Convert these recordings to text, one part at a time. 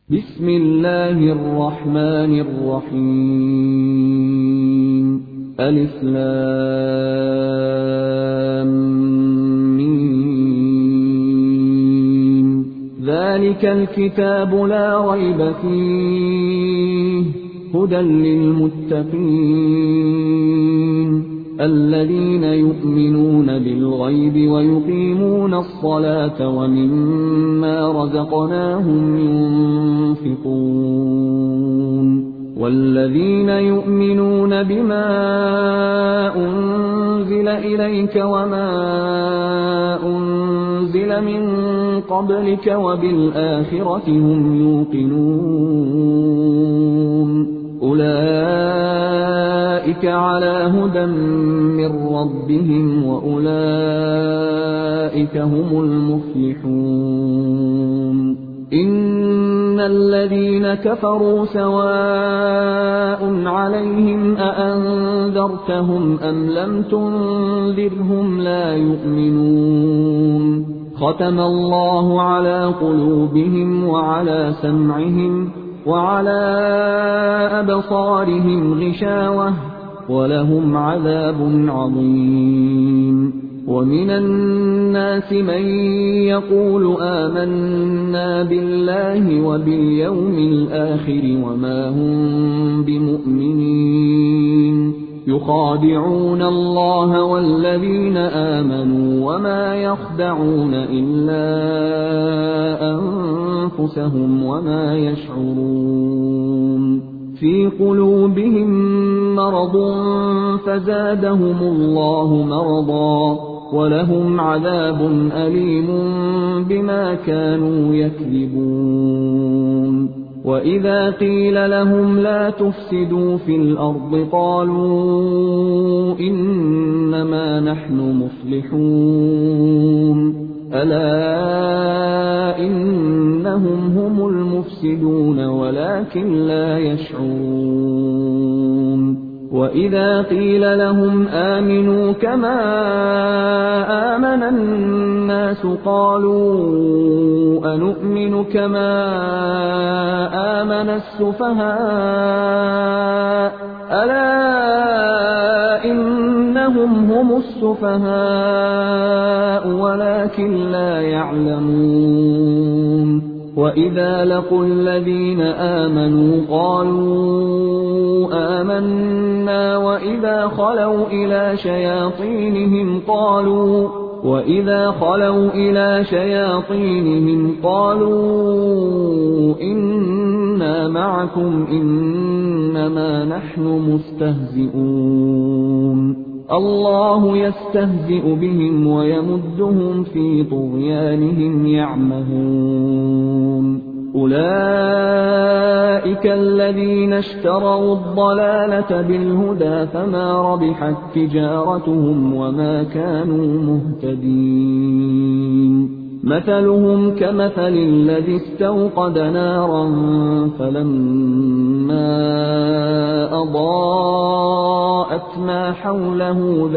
بسم الله الرحمن الرحيم ألف لام ميم ذلك الكتاب لا ريب فيه هدى للمتقين الذين يؤمنون بالغيب ويقيمون الصلاة ومما رزقناهم ينفقون والذين يؤمنون بما أنزل إليك وما أنزل من قبلك وبالآخرة هم يوقنون أولئك على هدى من ربهم وأولئك هم المفلحون إن الذين كفروا سواء عليهم أأنذرتهم أم لم تنذرهم لا يؤمنون ختم الله على قلوبهم وعلى سمعهم وعلى أبصارهم غشاوة ولهم عذاب عظيم ومن الناس من يقول آمنا بالله وباليوم الآخر وما هم بمؤمنين يخادعون الله والذين آمنوا وما يخدعون إلا أنفسهم وما يشعرون في قلوبهم مرض فزادهم الله مرضا ولهم عذاب أليم بما كانوا يكذبون وإذا قيل لهم لا تفسدوا في الأرض قالوا إنما نحن مصلحون ألا إنهم هم المفسدون ولكن لا يشعرون وإذا قيل لهم آمنوا كما آمن الناس قالوا أنؤمن كما آمن السفهاء ألا إنهم هم السفهاء ولكن لا يعلمون وإذا لقوا الذين آمنوا قالوا آمنا وإذا خلوا إلى شياطينهم قالوا إنا معكم إنما نحن مستهزئون الله يستهزئ بهم ويمدهم في طغيانهم يعمهون أولئك الذين اشتروا الضلالة بالهدى فما ربحت تجارتهم وما كانوا مهتدين مثلهم كمثل الذي استوقد نارا فلما أضاءت ما حوله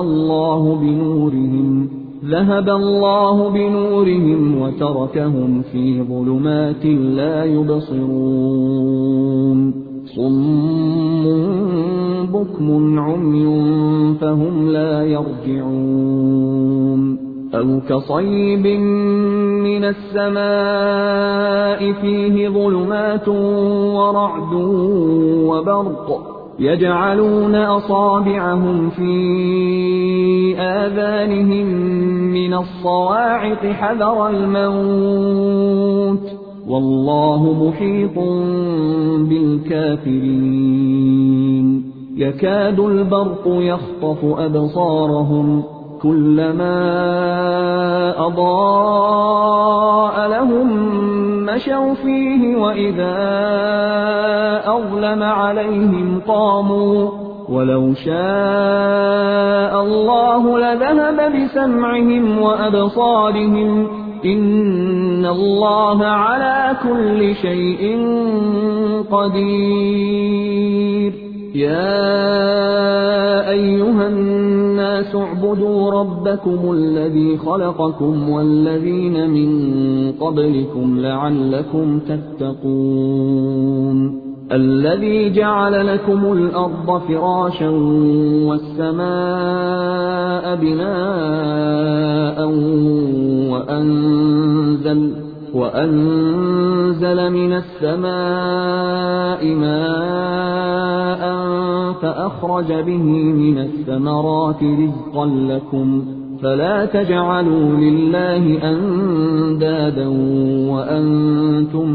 ذهب الله بنورهم وتركهم في ظلمات لا يبصرون صم بكم عمي فهم لا يرجعون أو كصيب من السماء فيه ظلمات ورعد وبرق يجعلون أصابعهم في آذانهم من الصواعق حذر الموت والله محيط بالكافرين يكاد البرق يخطف أبصارهم كلما أضاء لهم مشوا فيه وإذا أظلم عليهم قاموا ولو شاء الله لذهب بسمعهم وأبصارهم إن الله على كل شيء قدير يا أيها الناس اعبدوا ربكم الذي خلقكم والذين من قبلكم لعلكم تتقون الذي جعل لكم الأرض فراشا والسماء بناء وأنزل من السماء ماء فأخرج به من الثمرات رزقا لكم فلا تجعلوا لله أندادا وأنتم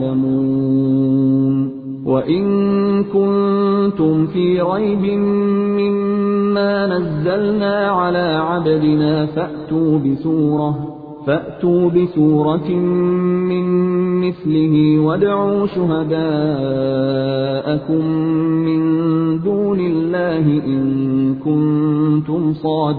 تعلمون وإن كنتم في ريب مما نزلنا على عبدنا فأتوا بسورة من مثله وادعوا شهداءكم من دون الله إن كنتم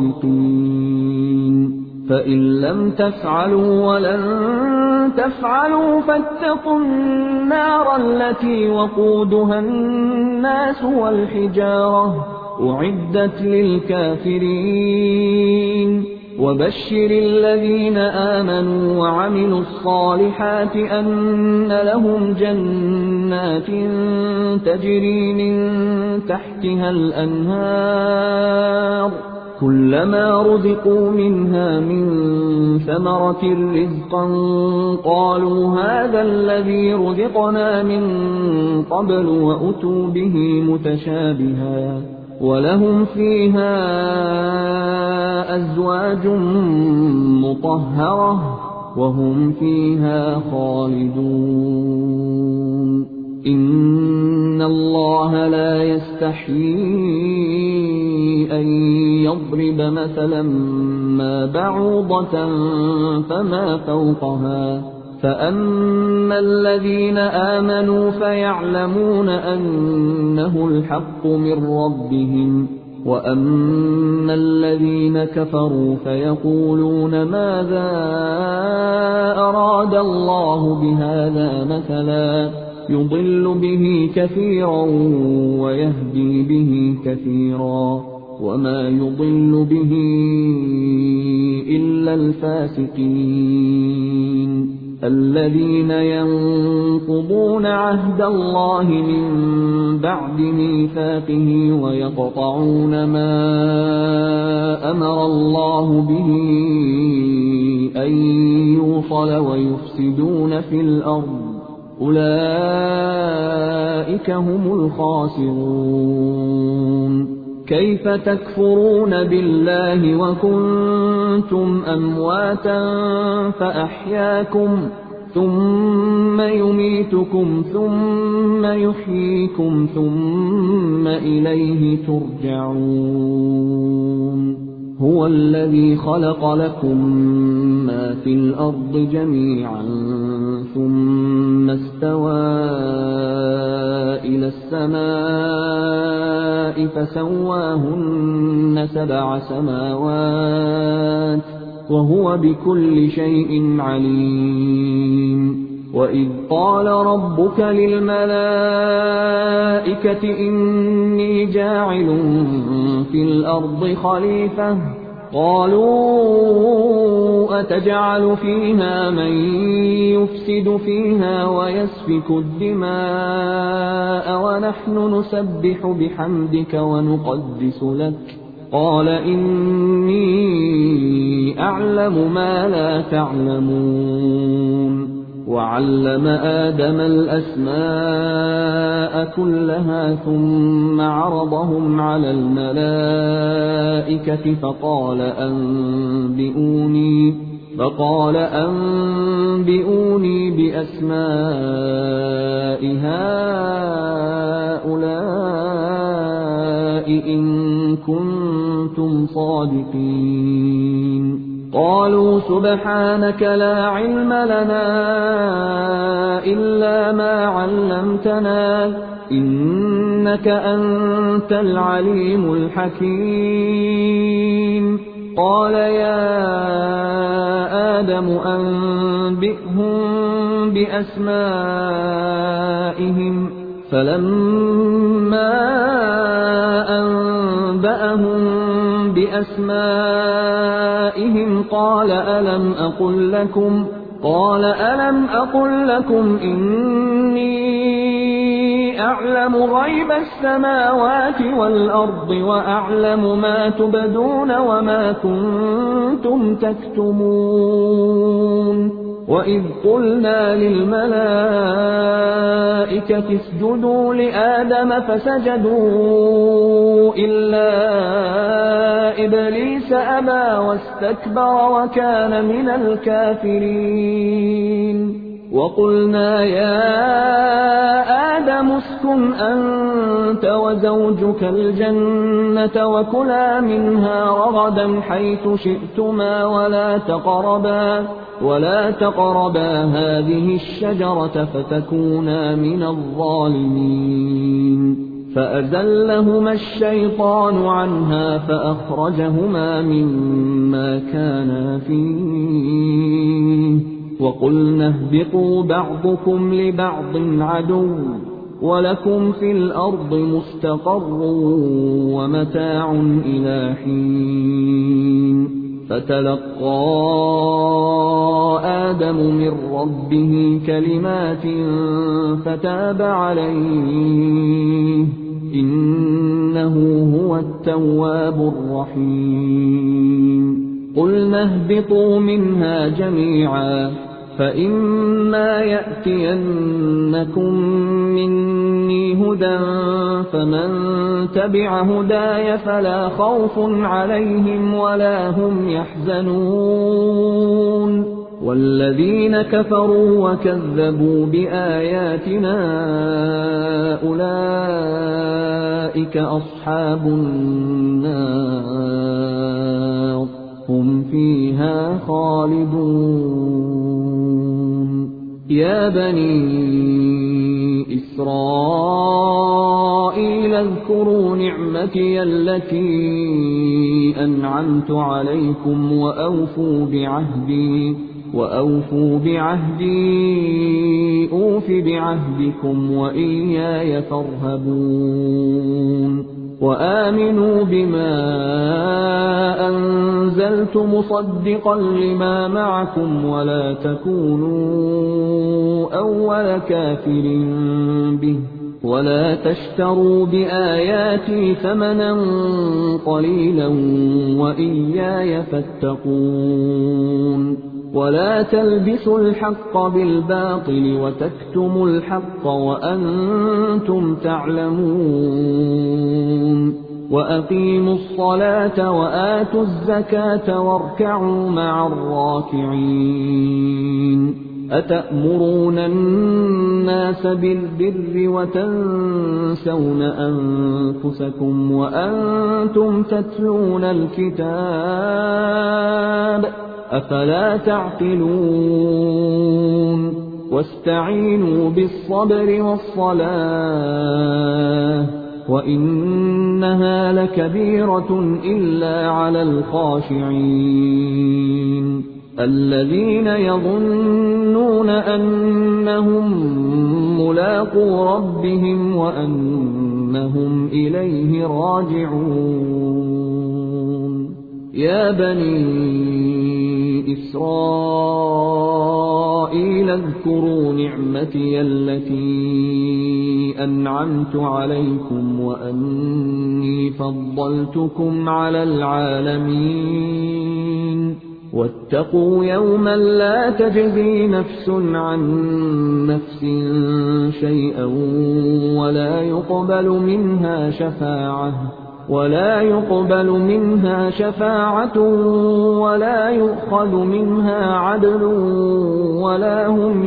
صادقين فإن لم تفعلوا ولن تفعلوا فاتقوا النار التي وقودها الناس والحجارة أعدت للكافرين وبشر الذين آمنوا وعملوا الصالحات أن لهم جنات تجري من تحتها الأنهار كلما رزقوا منها من ثمرة رزقا قالوا هذا الذي رزقنا من قبل وأتوا به متشابها ولهم فيها أزواج مطهرة وهم فيها خالدون إن الله لا يستحيي أن يضرب مثلا ما بعوضة فما فوقها فأما الذين آمنوا فيعلمون أنه الحق من ربهم وأما الذين كفروا فيقولون ماذا أراد الله بهذا مثلا يضل به كثيرا ويهدي به كثيرا وما يضل به إلا الفاسقين الذين ينقضون عهد الله من بعد ميثاقه ويقطعون ما أمر الله به أن يوصل ويفسدون في الأرض أولئك هم الخاسرون كيف تكفرون بالله وكنتم أمواتا فأحياكم ثم يميتكم ثم يحييكم ثم إليه ترجعون هو الذي خلق لكم ما في الأرض جميعا ثم استوى إلى السماء فسواهن 7 سماوات وهو بكل شيء عليم وإذ قال ربك للملائكة إني جاعل في الأرض خليفة قالوا أتجعل فيها من يفسد فيها ويسفك الدماء ونحن نسبح بحمدك ونقدس لك قال إني أعلم ما لا تعلمون وعلم آدم الأسماء كلها ثم عرضهم على الملائكة فقال أنبئوني بأسماء هؤلاء إن كنتم صادقين قالوا سبحانك لا علم لنا إلا ما علمتنا إنك أنت العليم الحكيم قال يا آدم أنبئهم بأسمائهم فَلَمَّا أَنبَأَهُم بِأَسْمَائِهِمْ قَالَ أَلَمْ أَقُل لَّكُمْ إِنِّي أَعْلَمُ غَيْبَ السَّمَاوَاتِ وَالْأَرْضِ وَأَعْلَمُ مَا تُبْدُونَ وَمَا كُنتُمْ تَكْتُمُونَ وَإِذْ قُلْنَا لِلْمَلَائِكَةِ اسْجُدُوا لِآدَمَ فَسَجَدُوا إِلَّا إِبْلِيسَ أَبَىٰ وَاسْتَكْبَرَ وَكَانَ مِنَ الْكَافِرِينَ وَقُلْنَا يَا آدَمُ اسْكُنْ أَنتَ وَزَوْجُكَ الْجَنَّةَ وَكُلَا مِنْهَا رَغَدًا حَيْثُ شِئْتُمَا ولا تقربا هذه الشجرة فتكونا من الظالمين فأزلهما الشيطان عنها فأخرجهما مما كانا فيه وقلنا اهبطوا بعضكم لبعض عدو ولكم في الأرض مستقر ومتاع إلى حين فتلقى آدم من ربه كلمات فتاب عليه إنه هو التواب الرحيم قلنا اهبطوا منها جميعا فإما يأتينكم مني هدى فمن تبع هداي فلا خوف عليهم ولا هم يحزنون والذين كفروا وكذبوا بآياتنا أولئك أصحاب النار هم فيها خالدون يا بني إسرائيل اذكروا نعمتي التي أنعمت عليكم وأوفوا بعهدي أوف بعهدكم وإياي فارهبون وآمنوا بما أنزلت مصدقا لما معكم ولا تكونوا أول كافر به ولا تشتروا بآياتي ثمنا قليلا وإياي فاتقون ولا تلبسوا الحق بالباطل وتكتموا الحق وأنتم تعلمون وأقيموا الصلاة وآتوا الزكاة واركعوا مع الراكعين أتأمرون الناس بالبر وتنسون أنفسكم وأنتم تتلون الكتاب أفلا تعقلون واستعينوا بالصبر والصلاة وإنها لكبيرة إلا على الخاشعين الذين يظنون أنهم ملاقو ربهم وأنهم إليه راجعون يا بني إسرائيل اذكروا نعمتي التي أنعمت عليكم وأني فضلتكم على العالمين واتقوا يوما لا تجزي نفس عن نفس شيئا ولا يقبل منها شفاعة ولا يؤخذ منها عدل ولا هم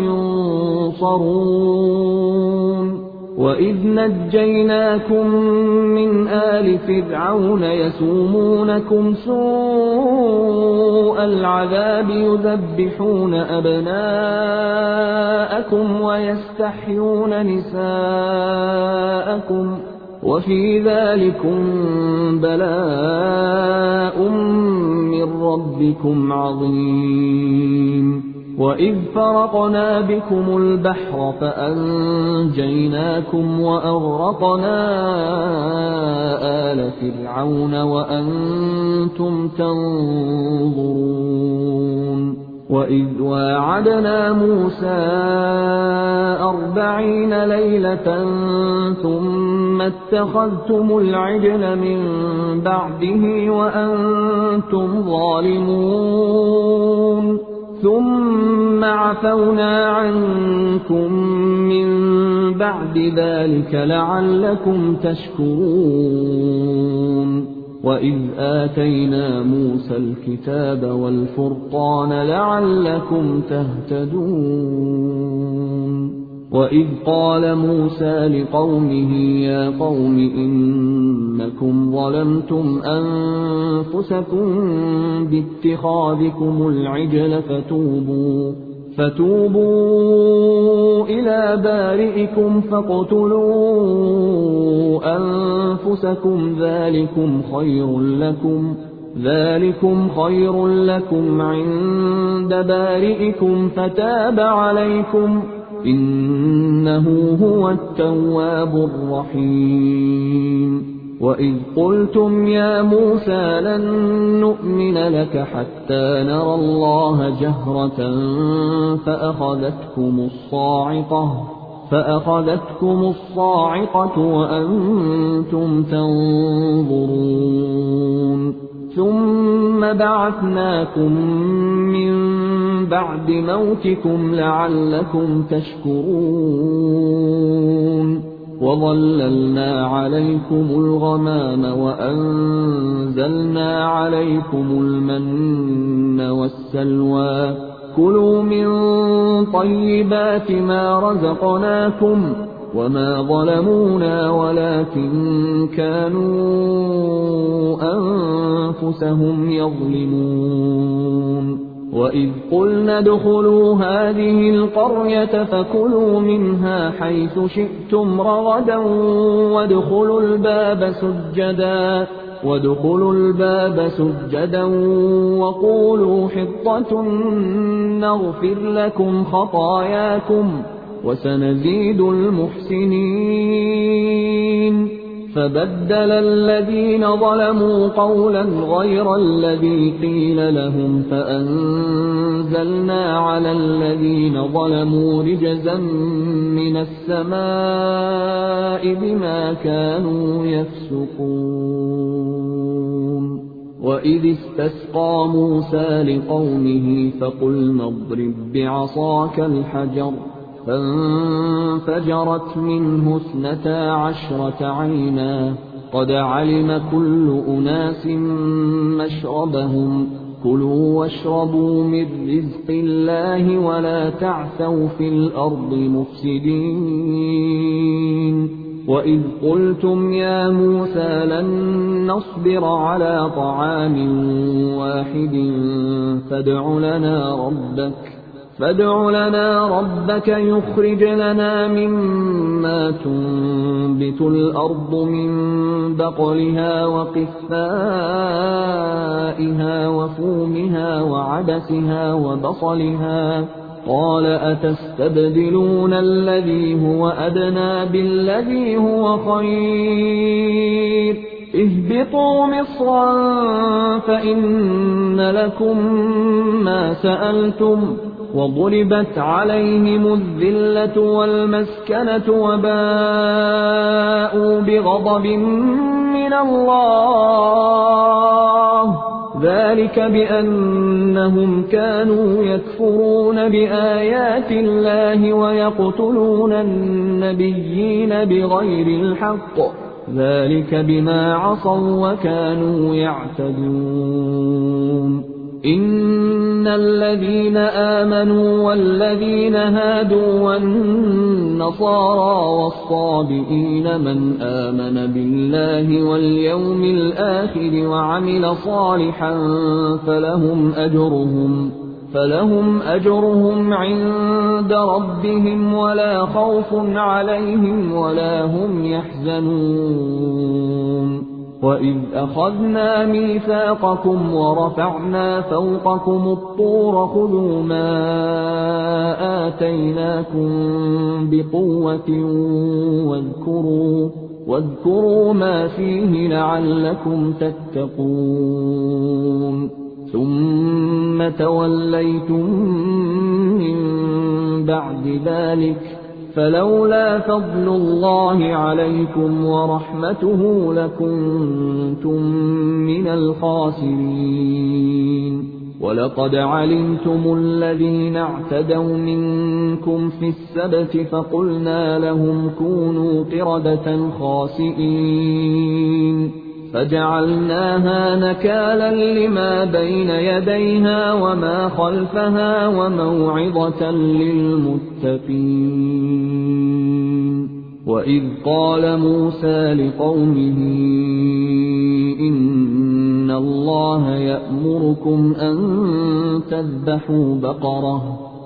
ينصرون وإذ نجيناكم من آل فرعون يسومونكم سوء العذاب يذبحون أبناءكم ويستحيون نساءكم وفي ذلكم بلاء من ربكم عظيم وإذ فرقنا بكم البحر فأنجيناكم وأغرقنا آل فرعون وأنتم تنظرون وإذ واعدنا موسى 40 ليلة ثم اتخذتم العجل من بعده وأنتم ظالمون ثم عفونا عنكم من بعد ذلك لعلكم تشكرون وإذ آتينا موسى الكتاب والفرقان لعلكم تهتدون وإذ قال موسى لقومه يا قوم إنكم ظلمتم أنفسكم باتخاذكم العجل فتوبوا إلى بارئكم فاقتلوا أنفسكم ذلكم خير لكم عند بارئكم فتاب عليكم إنه هو التواب الرحيم وإذ قلتم يا موسى لن نؤمن لك حتى نرى الله جهرة فأخذتكم الصاعقة وأنتم تنظرون ثم بعثناكم من بعد موتكم لعلكم تشكرون وظللنا عليكم الغمام وأنزلنا عليكم المن والسلوى كلوا من طيبات ما رزقناكم وما ظلمونا ولكن كانوا أنفسهم يظلمون وإذ قلنا ادخلوا هذه القرية فكلوا منها حيث شئتم رغدا وادخلوا الباب سجدا وقولوا حطة نغفر لكم خطاياكم وسنزيد المحسنين فبدل الذين ظلموا قولا غير الذي قيل لهم فأنزلنا على الذين ظلموا رجزا من السماء بما كانوا يفسقون وإذ استسقى موسى لقومه فقلنا اضرب بعصاك الحجر فانفجرت منه 12 عينا قد علم كل أناس مشربهم كلوا واشربوا من رزق الله ولا تعثوا في الأرض مفسدين وإذ قلتم يا موسى لن نصبر على طعام واحد فادع لنا ربك يخرج لنا مما تنبت الأرض من بقلها وقثائها وفومها وعدسها وبصلها قال أتستبدلون الذي هو أدنى بالذي هو خير اهبطوا مصرا فإن لكم ما سألتم وضربت عليهم الذلة والمسكنة وباءوا بغضب من الله ذلك بأنهم كانوا يكفرون بآيات الله ويقتلون النبيين بغير الحق ذلك بما عصوا وكانوا يعتدون إن الذين آمنوا والذين هادوا والنصارى والصابئين من آمن بالله واليوم الآخر وعمل صالحا فلهم أجرهم عند ربهم ولا خوف عليهم ولا هم يحزنون وَإِذْ أَخَذْنَا مِيثَاقَكُمْ وَرَفَعْنَا فَوْقَكُمُ الطُّورَ خُذُوا مَا آتَيْنَاكُمْ بِقُوَّةٍ وَاذْكُرُوا مَا فِيهِ لَعَلَّكُمْ تَتَّقُونَ ثُمَّ تَوَلَّيْتُم مِّن بَعْدِ ذَلِكَ فَلَوْلَا فَضْلُ اللَّهِ عَلَيْكُمْ وَرَحْمَتُهُ لَكُنتُم مِّنَ الْخَاسِرِينَ وَلَقَدْ عَلِمْتُمُ الَّذِينَ اعْتَدَوْا مِنكُمْ فِي السَّبْتِ فَقُلْنَا لَهُمْ كُونُوا قِرَدَةً خَاسِئِينَ فَجَعَلْنَاهَا نَكَالًا لِّمَا بَيْنَ يَدَيْهَا وَمَا خَلْفَهَا وَمَوْعِظَةً لِّلْمُتَّقِينَ وَإِذْ قَالَ مُوسَىٰ لِقَوْمِهِ إِنَّ اللَّهَ يَأْمُرُكُمْ أَن تَذْبَحُوا بَقَرَةً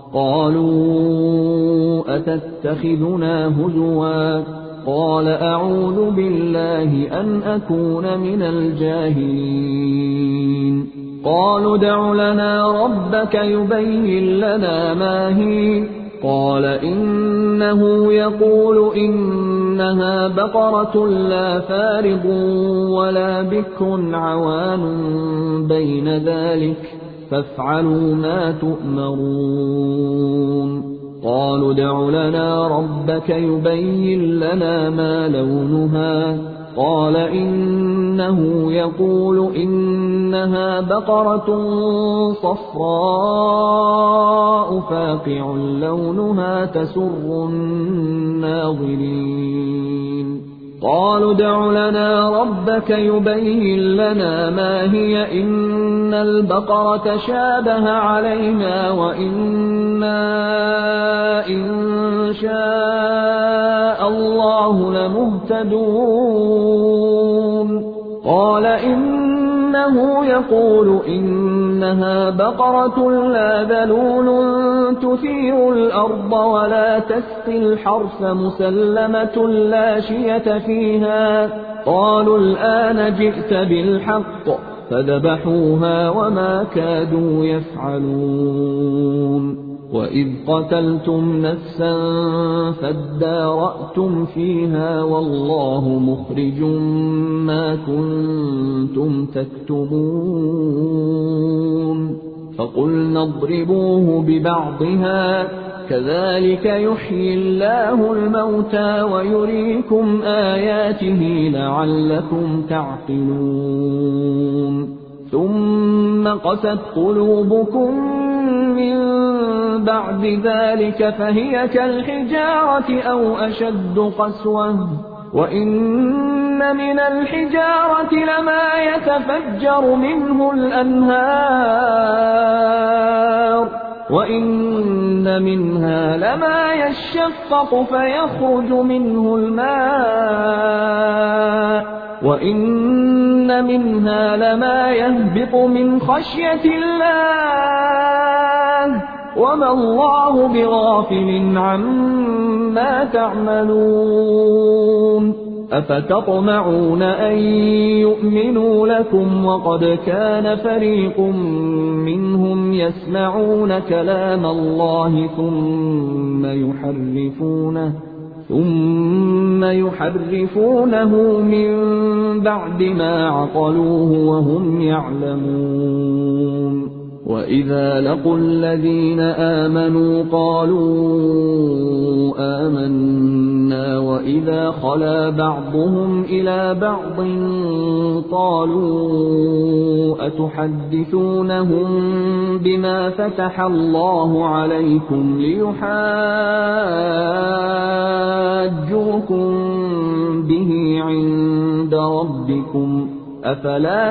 قَالُوا أَتَتَّخِذُنَا هُزُوًا قَالَ أَعُوذُ بِاللَّهِ أَنْ أَكُونَ مِنَ الْجَاهِلِينَ قَالُوا ادْعُ لَنَا رَبَّكَ يُبَيِّن لَّنَا مَا هِيَ قَالَ إِنَّهُ يَقُولُ إِنَّهَا بَقَرَةٌ لَّا فَارِضٌ وَلَا بِكْرٌ عَوَانٌ بَيْنَ ذَلِكَ فَافْعَلُوا مَا تُؤْمَرُونَ قَالُوا ادْعُ لَنَا رَبَّكَ يُبَيِّن لَّنَا مَا لَوْنُهَا قَالَ إِنَّهُ يَقُولُ إِنَّهَا بَقَرَةٌ صَفْرَاءُ فَاقِعٌ لَّوْنُهَا تَسُرُّ النَّاظِرِينَ قَالُوا ادْعُ لَنَا رَبَّكَ يُبَيِّن لَّنَا مَا هِيَ إِنَّ الْبَقَرَةَ شَابَهَ عَلَيْنَا وَإِنَّا إِن شَاءَ اللَّهُ لَمُهْتَدُونَ قَالَ إِنَّهُ يَقُولُ إِنَّهَا بَقَرَةٌ لَّا ذَلُولٌ تُثِيرُ الْأَرْضَ وَلَا تَسْقِي الْحَرْثَ مُسَلَّمَةٌ لَّا شِيَةَ فِيهَا قَالُوا الْآنَ جِئْتَ بِالْحَقِّ فَذَبَحُوهَا وَمَا كَادُوا يَفْعَلُونَ وَإِذْ قَتَلْتُمْ نَفْسًا فَادَّارَأْتُمْ فِيهَا وَاللَّهُ مُخْرِجٌ مَّا كُنتُمْ تَكْتُمُونَ فَقُلْنَا اضْرِبُوهُ بِبَعْضِهَا كَذَٰلِكَ يُحْيِي اللَّهُ الْمَوْتَىٰ وَيُرِيكُمْ آيَاتِهِ لَعَلَّكُمْ تعقلون ثُمَّ قَسَتْ قُلُوبُكُم مِّن بَعْدِ ذَلِكَ فَهِيَ كَالْحِجَارَةِ أَوْ أَشَدُّ قَسْوَةً وَإِنَّ مِنَ الْحِجَارَةِ لَمَا يَتَفَجَّرُ مِنْهُ الْأَنْهَارُ وَإِنَّ مِنْهَا لَمَا يَشَّقَّقُ فَيَخْرُجُ مِنْهُ الْمَاءُ وَإِنَّ مِنْهَا لَمَا يَهْبِطُ مِنْ خَشْيَةِ اللَّهِ وَمَا اللَّهُ بِغَافِلٍ عَمَّا تَعْمَلُونَ أَفَتَطْمَعُونَ أَن يُؤْمِنُوا لَكُمْ وَقَدْ كَانَ فَرِيقٌ مِّنْهُمْ يَسْمَعُونَ كَلَامَ اللَّهِ ثُمَّ يُحَرِّفُونَهُ مِن بَعْدِ مَا عَقَلُوهُ وَهُمْ يَعْلَمُونَ وَإِذَا لَقُوا الَّذِينَ آمَنُوا قَالُوا آمَنَّا وَإِذَا خَلَا بَعْضُهُمْ إِلَىٰ بَعْضٍ قَالُوا أَتُحَدِّثُونَهُم بِمَا فَتَحَ اللَّهُ عَلَيْكُمْ لِيُحَاجُّوكُم بِهِ عِندَ رَبِّكُمْ أَفَلَا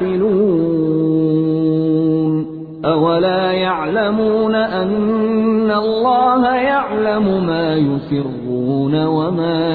تَعْقِلُونَ أَوَلَا يَعْلَمُونَ أَنَّ اللَّهَ يَعْلَمُ مَا يُسِرُّونَ وَمَا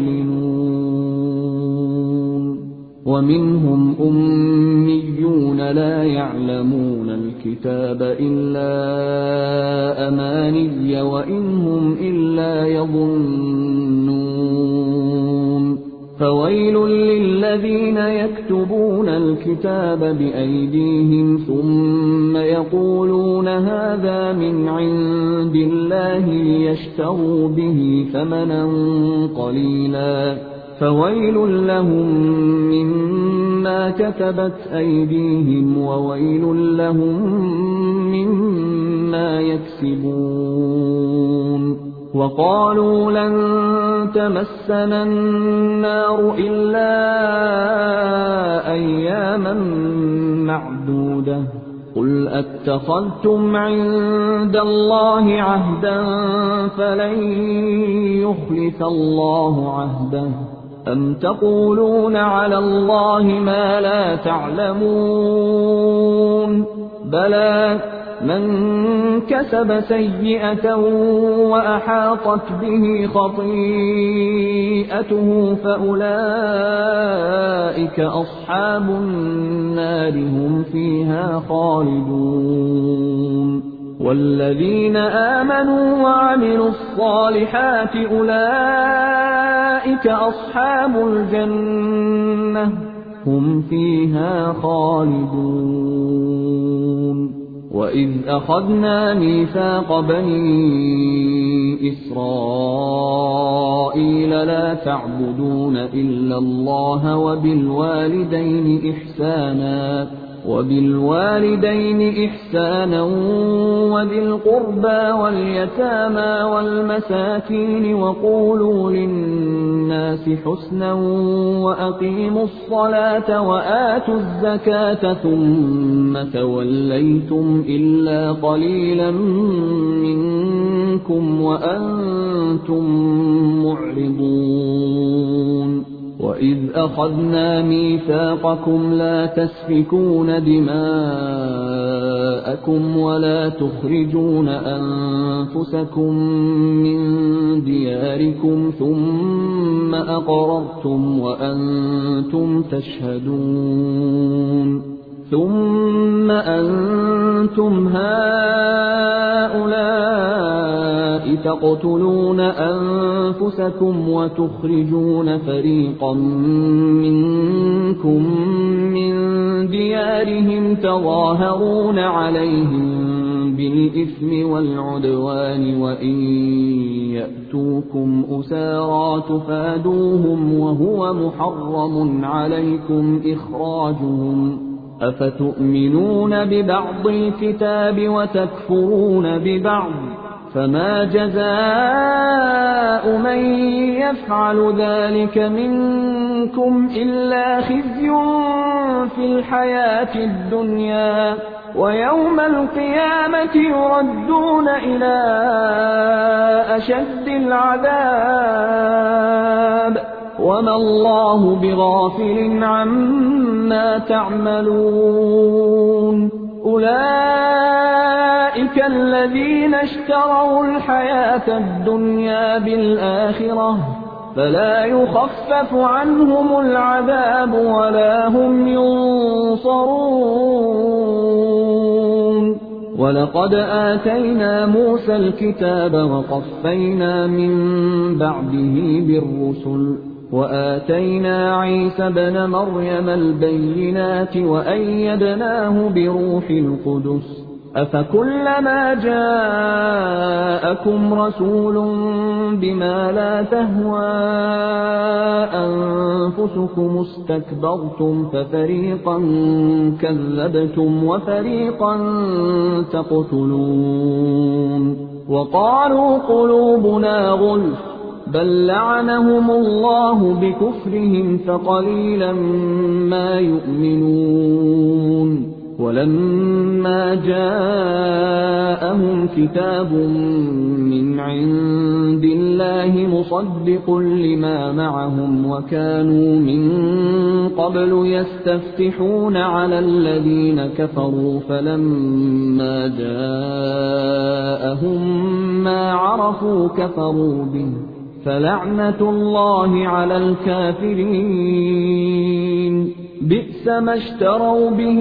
يُعْلِنُونَ وَمِنْهُمْ أُمِّيُّونَ لَا يَعْلَمُونَ الْكِتَابَ إِلَّا أَمَانِيَّ وَإِنْ هُمْ إِلَّا يَظُنُّونَ فَوَيْلٌ لِّلَّذِينَ الذين يكتبون الكتاب بأيديهم ثم يقولون هذا من عند الله ليشتروا به ثمنا قليلا فويل لهم مما كتبت أيديهم وويل لهم مما يكسبون وقالوا لن تمسنا النار إلا أياما معدودة قل أتخذتم عند الله عهدا فلن يخلف الله عهده أم تقولون على الله ما لا تعلمون بلى من كسب سيئة وأحاطت به خطيئته فأولئك أصحاب النار هم فيها خالدون والذين آمنوا وعملوا الصالحات أولئك أصحاب الجنة هم فيها خالدون وإذ أخذنا ميثاق بني إسرائيل لا تعبدون إلا الله وبالوالدين إحسانا وذي القربى واليتامى والمساكين وقولوا للناس حسنا وأقيموا الصلاة وآتوا الزكاة ثم توليتم إلا قليلا منكم وأنتم معرضون وإذ أخذنا ميثاقكم لا تسفكون دماءكم ولا تخرجون أنفسكم من دياركم ثم أقررتم وأنتم تشهدون ثم أنتم هؤلاء تقتلون أنفسكم وتخرجون فريقا منكم من ديارهم تظاهرون عليهم بالإثم والعدوان وإن يأتوكم أسارى تفادوهم وهو محرم عليكم إخراجهم أفتؤمنون ببعض الكتاب وتكفرون ببعض فما جزاء من يفعل ذلك منكم إلا خزي في الحياة الدنيا ويوم القيامة يردون إلى أشد العذاب وما الله بغافل عما تعملون أولئك الذين اشتروا الحياة الدنيا بالآخرة فلا يخفف عنهم العذاب ولا هم ينصرون ولقد آتينا موسى الكتاب وقفينا من بعده بالرسل وآتينا عيسى ابن مريم البينات وأيدناه بروح القدس أفكلما جاءكم رسول بما لا تهوى أنفسكم استكبرتم ففريقا كذبتم وفريقا تقتلون وقالوا قلوبنا غلف بل لعنهم الله بكفرهم فقليلا ما يؤمنون ولما جاءهم كتاب من عند الله مصدق لما معهم وكانوا من قبل يستفتحون على الذين كفروا فلما جاءهم ما عرفوا كفروا به فلعنة الله على الكافرين بئس ما اشتروا به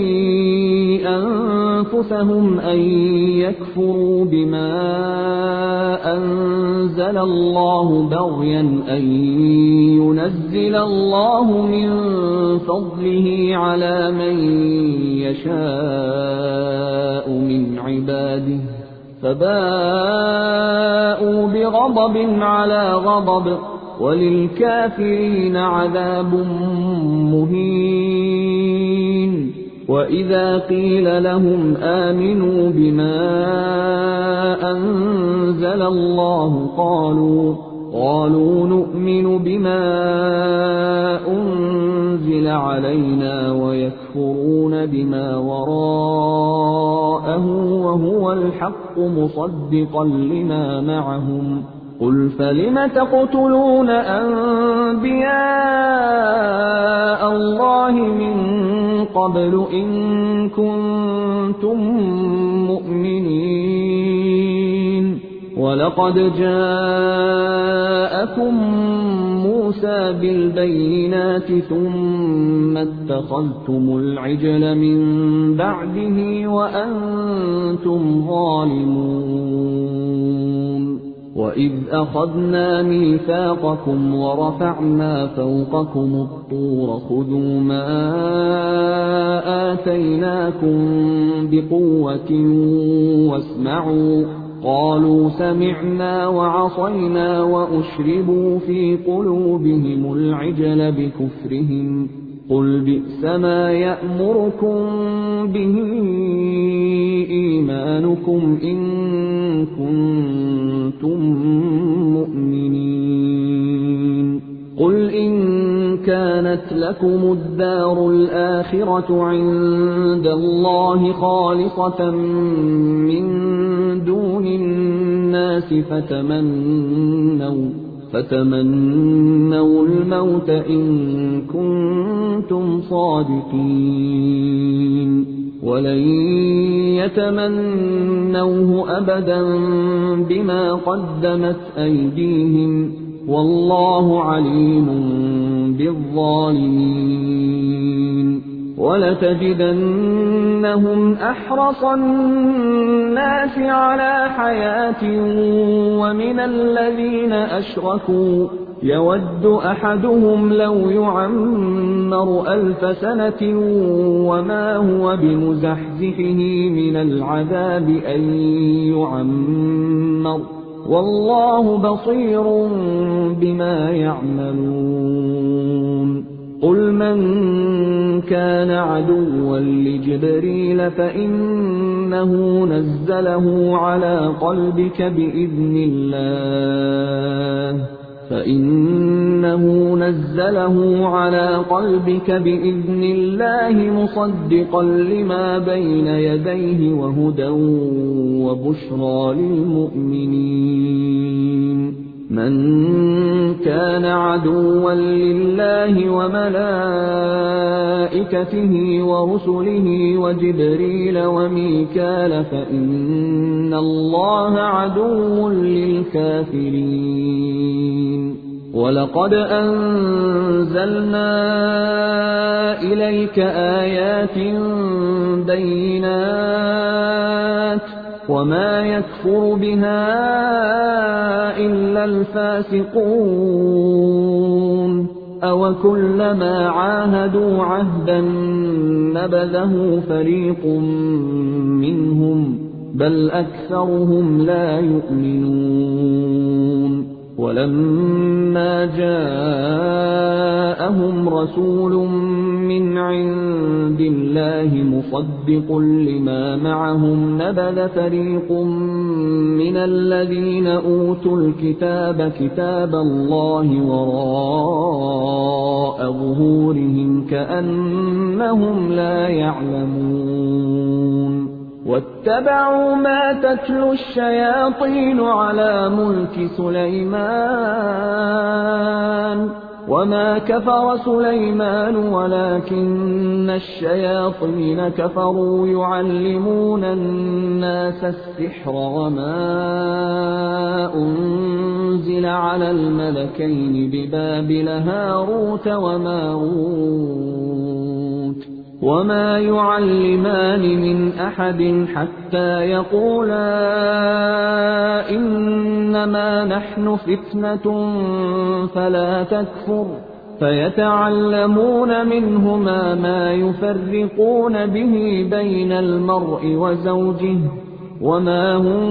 أنفسهم أن يكفروا بما أنزل الله بغيا أن ينزل الله من فضله على من يشاء من عباده فباءوا بغضب على غضب وللكافرين عذاب مهين. وإذا قيل لهم آمنوا بما أنزل الله قالوا نؤمن بما أنزل علينا ويكفرون بما وراءه وهو الحق مصدقا لما معهم قل فلم تقتلون أنبياء الله من قبل إن كنتم مؤمنين ولقد جاءكم موسى بالبينات ثم اتخذتم العجل من بعده وأنتم ظالمون وإذ أخذنا ميثاقكم ورفعنا فوقكم الطور خذوا ما آتيناكم بقوة واسمعوا قالوا سمعنا وعصينا وأشربوا في قلوبهم العجل بكفرهم قل بئس ما يأمركم به إيمانكم إن كنتم مؤمنين قل إن كانت لكم الدار الآخرة عند الله خالصة من دون الناس فتمنوا الموت إن كنتم صادقين ولن يتمنوه أبدا بما قدمت أيديهم والله عليم بالظالمين ولتجدنهم أحرص الناس على حياة ومن الذين أشركوا يود أحدهم لو يعمر 1000 سنة وما هو بمزحزحه من العذاب أن يعمر والله بصير بما يعملون قل من كان عدوا لجبريل فإنه نزله على قلبك بإذن الله مصدقا لما بين يديه وهدى وبشرى للمؤمنين من كان عدوا لله وملائكته ورسله وجبريل وميكال فإن الله عدو للكافرين ولقد أنزلنا إليك آيات بينات وما يكفر بها إلا الفاسقون أوكلما عاهدوا عهدا نبذه فريق منهم بل أكثرهم لا يؤمنون ولما جاءهم رسول من عند الله مصدق لما معهم نبذ فريق من الذين أوتوا الكتاب كتاب الله وراء ظهورهم كأنهم لا يعلمون واتبعوا ما تتلو الشياطين على ملك سليمان وما كفر سليمان ولكن الشياطين كفروا يعلمون الناس السحر وما أنزل على الملكين ببابل هاروت وماروت وما يعلمان من أحد حتى يقولا إنما نحن فتنة فلا تكفر فيتعلمون منهما ما يفرقون به بين المرء وزوجه وما هم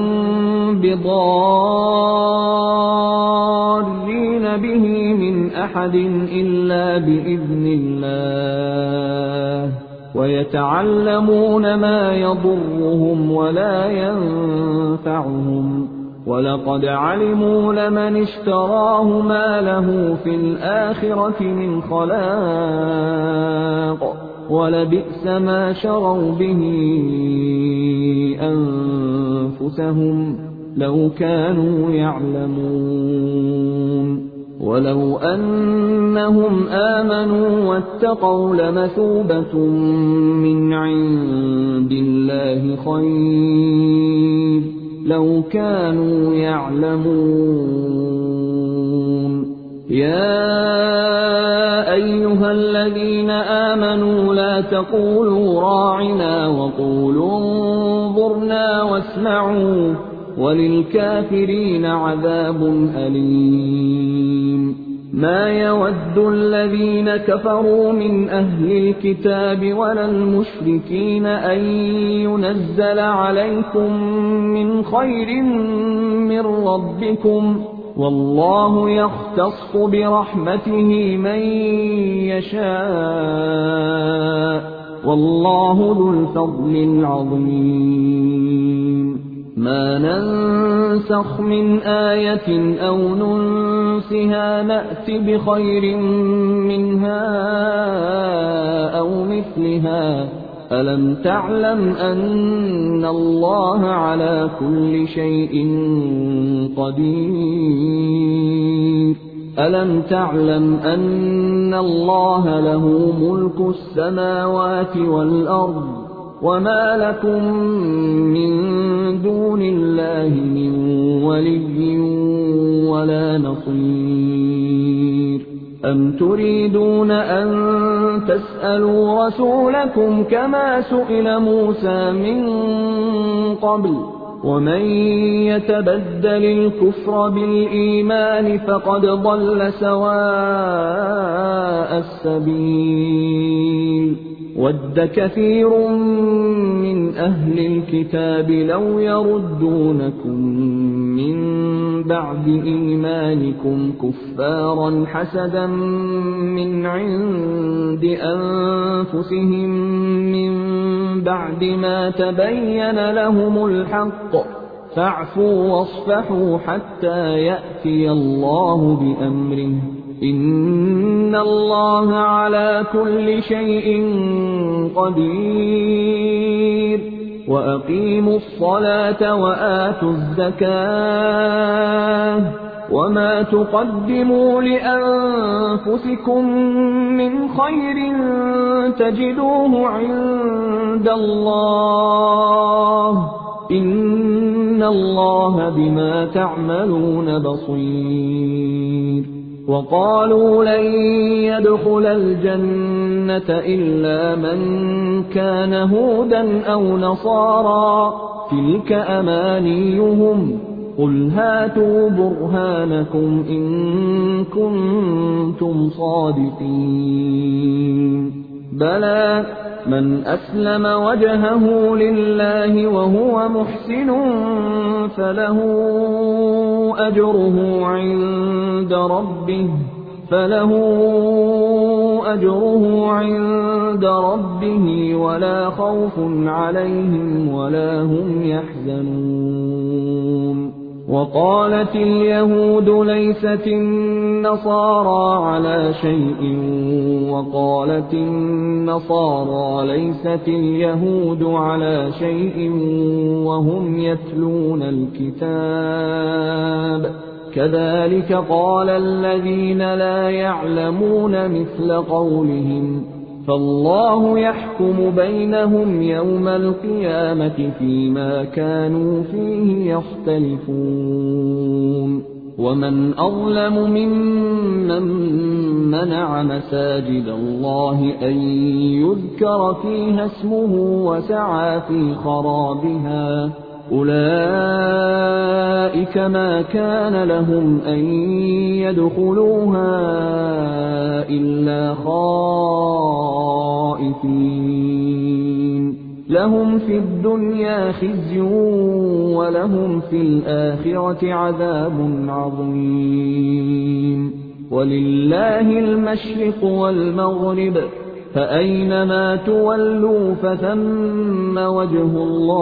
بضارين به من أحد إلا بإذن الله ويتعلمون ما يضرهم ولا ينفعهم ولقد علموا لمن اشتراه ما له في الآخرة من خلاق ولبئس ما شروا به أنفسهم لو كانوا يعلمون ولو أنهم آمنوا واتقوا لمثوبة من عند الله خير لو كانوا يعلمون يا أيها الذين آمنوا لا تقولوا راعنا وقولوا انظرنا واسمعوا وللكافرين عذاب أليم ما يود الذين كفروا من أهل الكتاب ولا المشركين أن ينزل عليكم من خير من ربكم والله يختص برحمته من يشاء والله ذو الفضل العظيم ما ننسخ من آية أو ننسها نأت بخير منها أو مثلها ألم تعلم أن الله على كل شيء قدير ألم تعلم أن الله له ملك السماوات والأرض وما لكم من دون الله من ولي ولا نصير أم تريدون أن تسألوا رسولكم كما سئل موسى من قبل ومن يتبدل الكفر بالإيمان فقد ضل سواء السبيل ود كثير من أهل الكتاب لو يردونكم من بعد إيمانكم كفارا حسدا من عند أنفسهم من بعد ما تبين لهم الحق فاعفوا واصفحوا حتى يأتي الله بأمره إن الله على كل شيء قدير وأقيموا الصلاة وآتوا الزكاة وما تقدموا لأنفسكم من خير تجدوه عند الله إن الله بما تعملون بصير وقالوا لن يدخل الجنة إلا من كان هودا أو نصارى تلك أمانيهم قل هاتوا برهانكم إن كنتم صادقين بلى من أسلم وجهه لله وهو محسن فله أجره عند ربه ولا خوف عليهم ولا هم يحزنون وقالت اليهود ليست النصارى على شيء وقالت النصارى ليست اليهود على شيء وهم يتلون الكتاب كذلك قال الذين لا يعلمون مثل قولهم فالله يحكم بينهم يوم القيامة فيما كانوا فيه يختلفون ومن أظلم ممن منع مساجد الله أن يذكر فيها اسمه وسعى في خرابها أولئك ما كان لهم أن يدخلوها إلا خائفين لهم في الدنيا خزي ولهم في الآخرة عذاب عظيم ولله المشرق والمغرب فأينما تولوا فثم وجه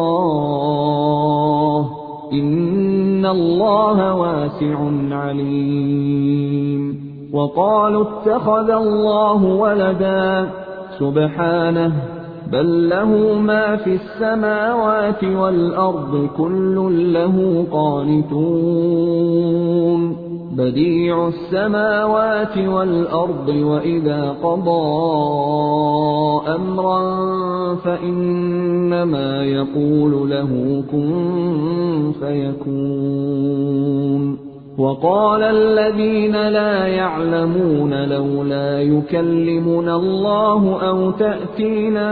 الله إن الله واسع عليم وقالوا اتخذ الله ولدا سبحانه بل له ما في السماوات والأرض كل له قانتون بديع السماوات والأرض وإذا قضى أمرا فإنما يقول له كن فيكون وقال الذين لا يعلمون لولا يكلمنا الله أو تأتينا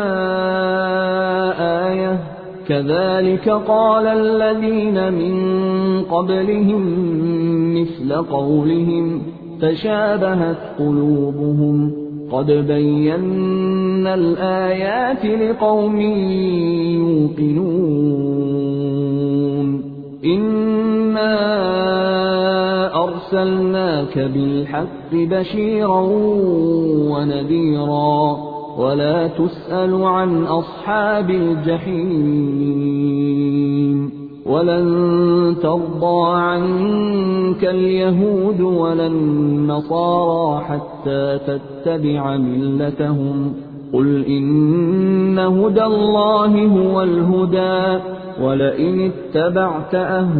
آية كذلك قال الذين من قبلهم مثل قولهم تشابهت قلوبهم قد بينا الآيات لقوم يوقنون إنا أرسلناك بالحق بشيرا ونذيرا ولا تسأل عن أصحاب الجحيم ولن ترضى عنك اليهود ولا النصارى حتى تتبع ملتهم قل إن هدى الله هو الهدى ولئن اتبعت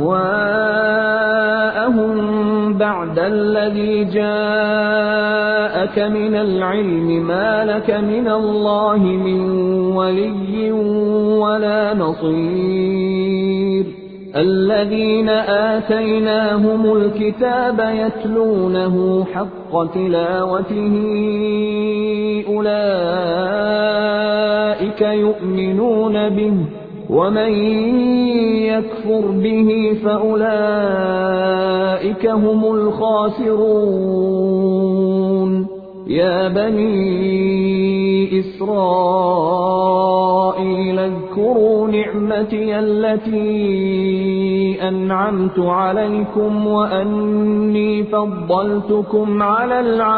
أهواءهم بعد الذي جاءك من العلم ما لك من الله من ولي ولا نصير الذين آتيناهم الكتاب يتلونه حق تلاوته أولئك يؤمنون به ومن يكفر به فأولئك هم الخاسرون يا بني إسرائيل اذكروا نعمتي التي أنعمت عليكم وأني فضلتكم على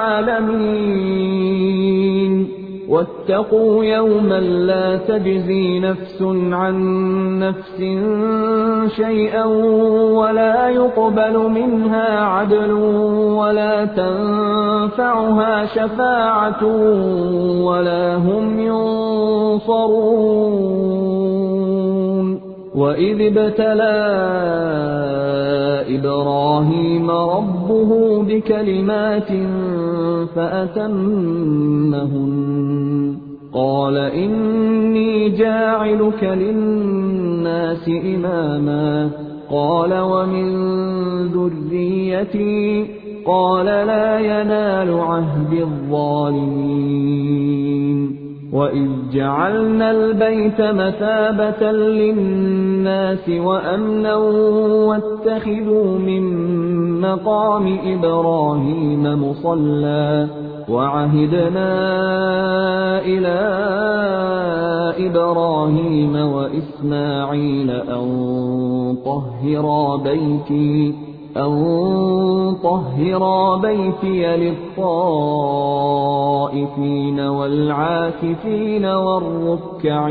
العالمين واتقوا يوما لا تجزي نفس عن نفس شيئا ولا يقبل منها عدل ولا تنفعها شفاعة ولا هم ينصرون وإذ ابتلى إبراهيم ربه بكلمات فأتمهن قال إني جاعلك للناس إماما قال ومن ذريتي قال لا ينال عهد الظالمين وإذ جعلنا البيت مثابة للناس وأمنا واتخذوا من مقام إبراهيم مصلى وعهدنا إلى إبراهيم وإسماعيل أن طهرا بيتي للطائفين والعاكفين والركع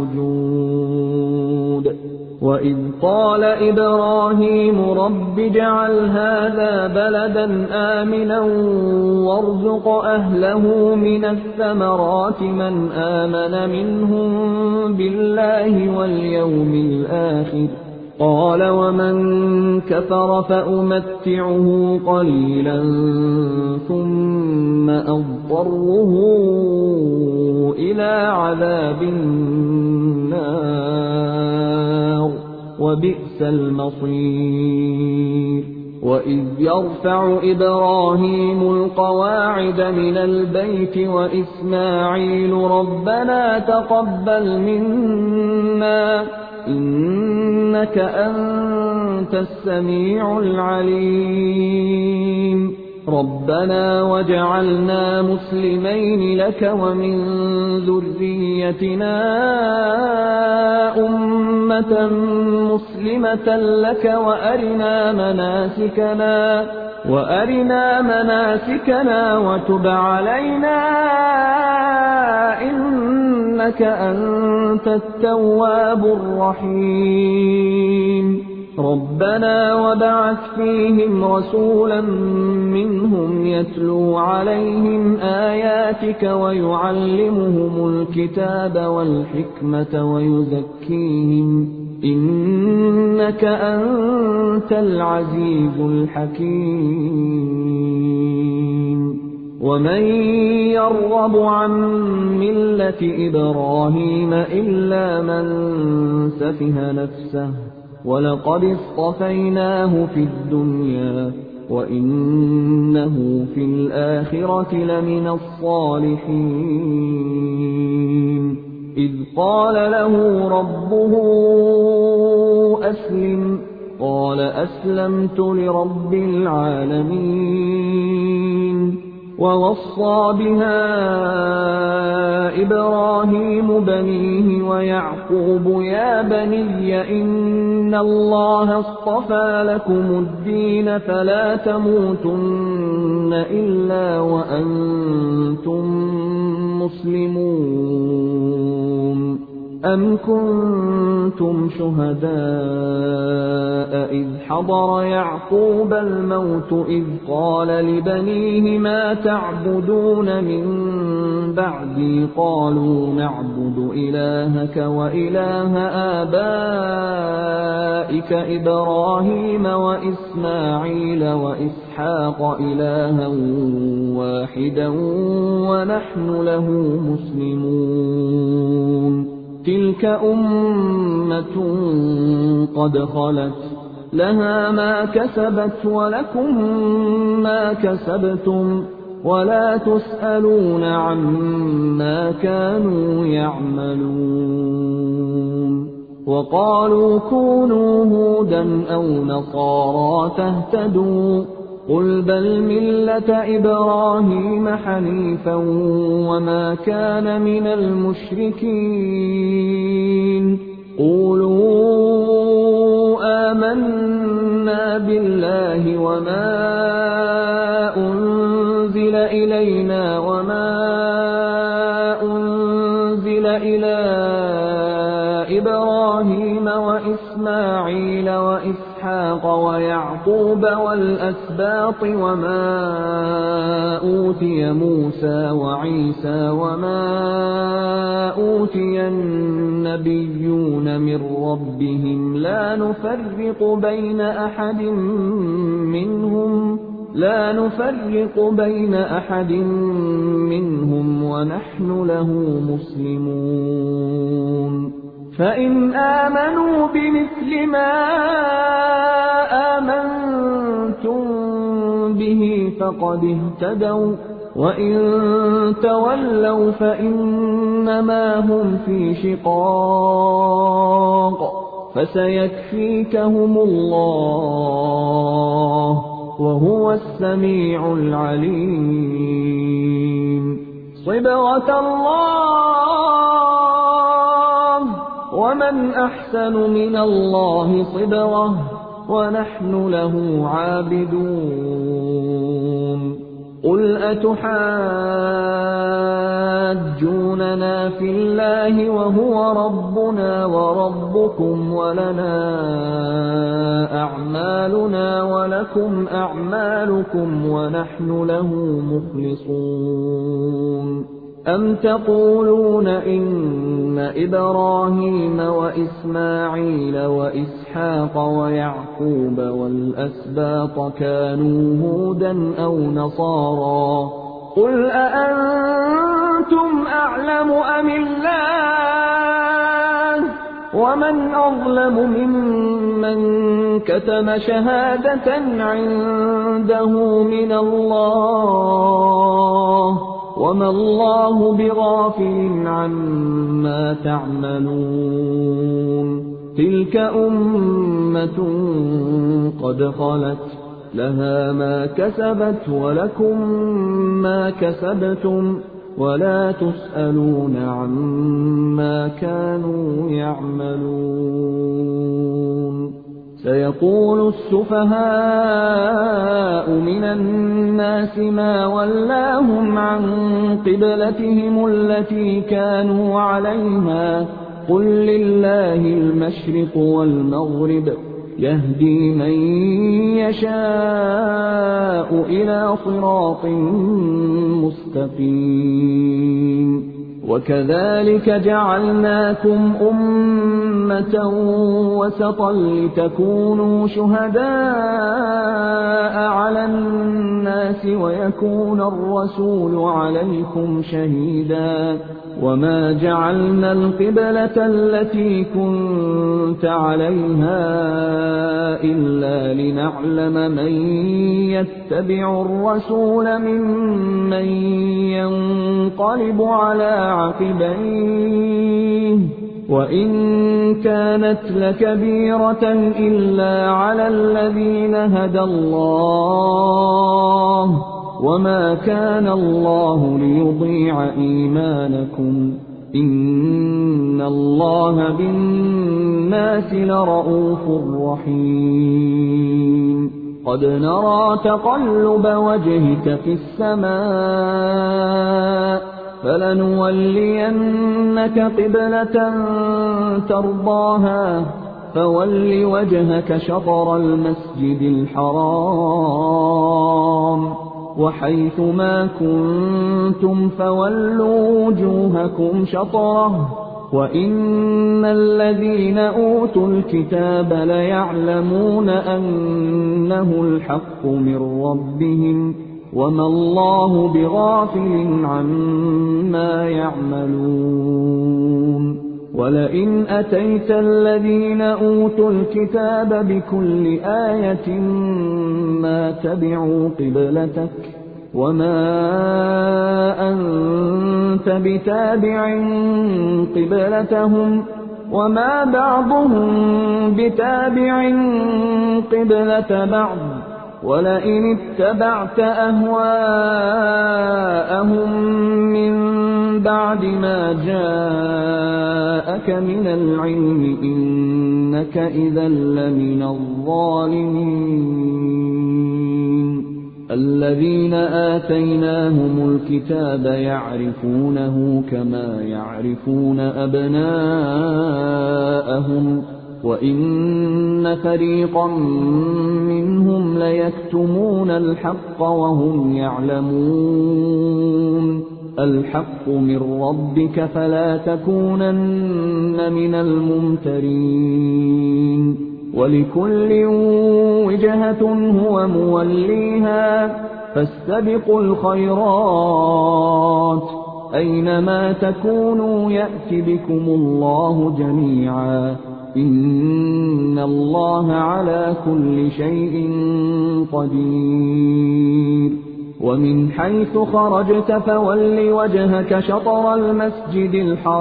السجود وإذ قال إبراهيم رب اجعل هذا بلدا آمنا وارزق أهله من الثمرات من آمن منهم بالله واليوم الآخر قال ومن كفر فأمتعه قليلا ثم أضطره إلى عذاب النار وبئس المصير وَإِذْ يَرْفَعُ إِبْرَاهِيمُ الْقَوَاعِدَ مِنَ الْبَيْتِ وَإِسْمَاعِيلُ رَبَّنَا تَقَبَّلْ مِنَّا إِنَّكَ أَنتَ السَّمِيعُ الْعَلِيمُ رَبَّنَا وَاجْعَلْنَا مُسْلِمَيْنِ لَكَ وَمِن ذُرِّيَّتِنَا أُمَّةً مُّسْلِمَةً لَّكَ وَأَرِنَا مَنَاسِكَنَا وَتُبْ عَلَيْنَا إِنَّكَ أَنتَ التَّوَّابُ الرَّحِيمُ رَبَّنَا وَابْعَثْ فِيهِمْ رَسُولًا مِّنْهُمْ يَتْلُو عَلَيْهِمْ آيَاتِكَ وَيُعَلِّمُهُمُ الْكِتَابَ وَالْحِكْمَةَ وَيُزَكِّيهِمْ إِنَّكَ أَنتَ الْعَزِيزُ الْحَكِيمُ وَمَن يَرْغَبُ عَن مِّلَّةِ إِبْرَاهِيمَ إِلَّا مَن سَفِهَ نَفْسَهُ وَلَقَدِ اصْطَفَيْنَاهُ فِي الدُّنْيَا وَإِنَّهُ فِي الْآخِرَةِ لَمِنَ الصَّالِحِينَ إِذْ قَالَ لَهُ رَبُّهُ أَسْلِمْ قَالَ أَسْلَمْتُ لِرَبِّ الْعَالَمِينَ وَوَصَّى بِهَا إِبْرَاهِيمُ بَنِيهِ وَيَعْقُوبُ يَا بَنِيَّ إِنَّ اللَّهَ اصْطَفَىٰ لَكُمُ الدِّينَ فَلَا تَمُوتُنَّ إِلَّا وَأَنتُم مُّسْلِمُونَ أَمْ كُنتُمْ شُهَدَاءَ إِذْ حَضَرَ يَعْقُوبَ الْمَوْتُ إِذْ قَالَ لِبَنِيهِ مَا تَعْبُدُونَ مِن بَعْدِي قَالُوا نَعْبُدُ إِلَٰهَكَ وَإِلَٰهَ آبَائِكَ إِبْرَاهِيمَ وَإِسْمَاعِيلَ وَإِسْحَاقَ إِلَٰهًا وَاحِدًا وَنَحْنُ لَهُ مُسْلِمُونَ تِلْكَ أُمَّةٌ قَدْ خَلَتْ لَهَا مَا كَسَبَتْ وَلَكُم مَّا كَسَبْتُمْ وَلَا تُسْأَلُونَ عَمَّا كَانُوا يَعْمَلُونَ وَقَالُوا كُونُوا هُودًا أَوْ نَصَارَىٰ تَهْتَدُوا قُلْ بَلْ مِلَّةَ إِبْرَاهِيمَ حَنِيفًا وَمَا كَانَ مِنَ الْمُشْرِكِينَ قُولُوا آمَنَّا بِاللَّهِ وَمَا أُنزِلَ إِلَيْنَا وَمَا أُنزِلَ إِلَىٰ إِبْرَاهِيمَ وَإِسْمَاعِيلَ وَإِسْحَاقَ وَيَعْقُوبَ وَالْأَسْبَاطِ وَمَا أُوتِيَ مُوسَىٰ وَعِيسَىٰ وَمَا أُوتِيَ النَّبِيُّونَ مِن رَّبِّهِمْ لَا نُفَرِّقُ بَيْنَ أَحَدٍ مِّنْهُمْ وَنَحْنُ لَهُ مُسْلِمُونَ فَإِنْ آمَنُوا بِمِثْلِ مَا آمَنتُم بِهِ فَقَدِ اهْتَدَوا ۖ وَإِن تَوَلَّوْا فَإِنَّمَا هُمْ فِي شِقَاقٍ فَسَيَكْفِيكَهُمُ اللَّهُ ۚ وَهُوَ السَّمِيعُ الْعَلِيمُ صِبْغَةَ اللَّهِ ۖ وَمَنْ أَحْسَنُ مِنَ اللَّهِ صِبْغَةً ۖ وَنَحْنُ لَهُ عَابِدُونَ قُلْ أَتُحَاجُّونَنَا فِي اللَّهِ وَهُوَ رَبُّنَا وَرَبُّكُمْ وَلَنَا أَعْمَالُنَا وَلَكُمْ أَعْمَالُكُمْ وَنَحْنُ لَهُ مُخْلِصُونَ أَمْ تَقُولُونَ إِنَّ إِبْرَاهِيمَ وَإِسْمَاعِيلَ وَإِسْحَاقَ وَيَعْقُوبَ وَالْأَسْبَاطَ كَانُوا هُودًا أَوْ نَصَارَىٰ قُلْ أَأَنتُمْ أَعْلَمُ أَمِ اللَّهُ ومن أظلم ممن كتم شهادة عنده من الله وما الله بغافل عما تعملون تلك أمة قد خلت لها ما كسبت ولكم ما كسبتم ولا تسألون عما كانوا يعملون سيقول السفهاء من الناس ما ولاهم عن قبلتهم التي كانوا عليها قل لله المشرق والمغرب يهدي من يشاء إلى صراط مستقيم وكذلك جعلناكم أمة وسطا لتكونوا شهداء على الناس ويكون الرسول عليكم شهيدا وما جعلنا القبلة التي كنت عليها إلا لنعلم من يتبع الرسول ممن ينقلب على عقبيه وإن كانت لكبيرة إلا على الذين هدى الله وما كان الله ليضيع إيمانكم إن الله بالناس لرءوف رحيم قد نرى تقلب وجهك في السماء فلنولينك قبلة ترضاها فول وجهك شطر المسجد الحرام وحيث ما كنتم فولوا وجوهكم شطره وإن الذين أوتوا الكتاب ليعلمون أنه الحق من ربهم وما الله بغافل عما يعملون ولئن أتيت الذين أوتوا الكتاب بكل آية ما تبعوا قبلتك وما أنت بتابع قبلتهم وما بعضهم بتابع قبلة بعض ولئن اتبعت أهواءهم من بعد ما جاءك من العلم إنك إذا لمن الظالمين الذين آتيناهم الكتاب يعرفونه كما يعرفون أبناءهم وإن فريقا منهم ليكتمون الحق وهم يعلمون الحق من ربك فلا تكونن من الممترين ولكل وجهة هو موليها فاستبقوا الخيرات أينما تكونوا يأت بكم الله جميعا إن الله على كل شيء قدير ومن حيث خرجت فول وجهك شطر المسجد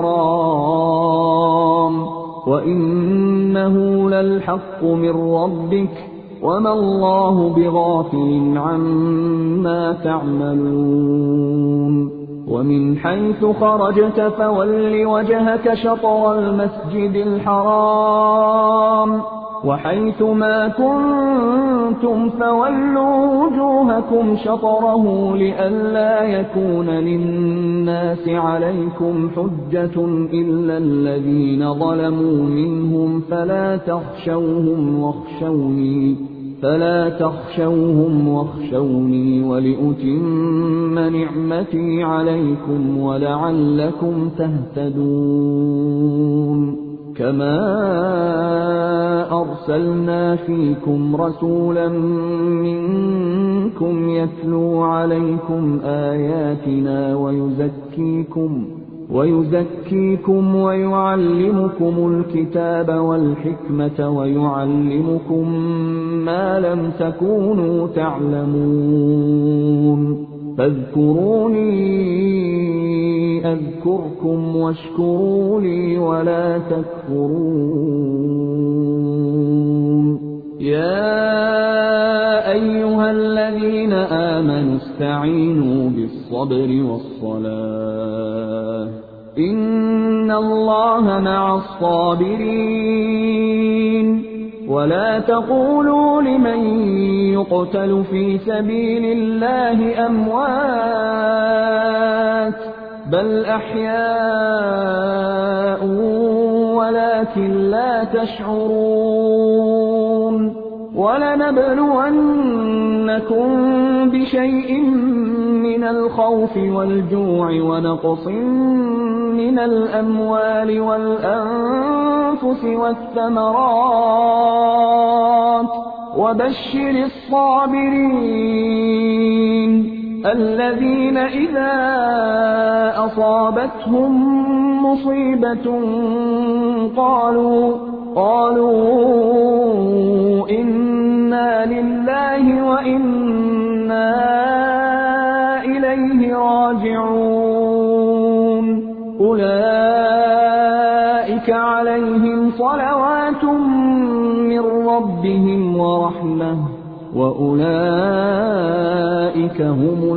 الحرام وإنه للحق من ربك وما الله بغافل عما تعملون ومن حيث خرجت فول وجهك شطر المسجد الحرام وحيث ما كنتم فولوا وجوهكم شطره لئلا يكون للناس عليكم حجة إلا الذين ظلموا منهم فلا تخشوهم واخشوني ولأتم نعمتي عليكم ولعلكم تهتدون كما أرسلنا فيكم رسولا منكم يتلو عليكم آياتنا ويزكيكم ويعلمكم الكتاب والحكمة ويعلمكم ما لم تكونوا تعلمون فاذكروني أذكركم واشكروا لي ولا تكفرون يا أيها الذين آمنوا استعينوا بالصبر والصلاة إن الله مع الصابرين ولا تقولوا لمن يقتل في سبيل الله أموات بل أحياء ولكن لا تشعرون ولنبلونكم بشيء من الخوف والجوع ونقص من الأموال والأنفس والثمرات وبشر الصابرين الذين إذا أصابتهم مصيبة قالوا إنا لله وإنا إليه راجعون أولئك عليهم صلوات من ربهم ورحمة وأولئك هم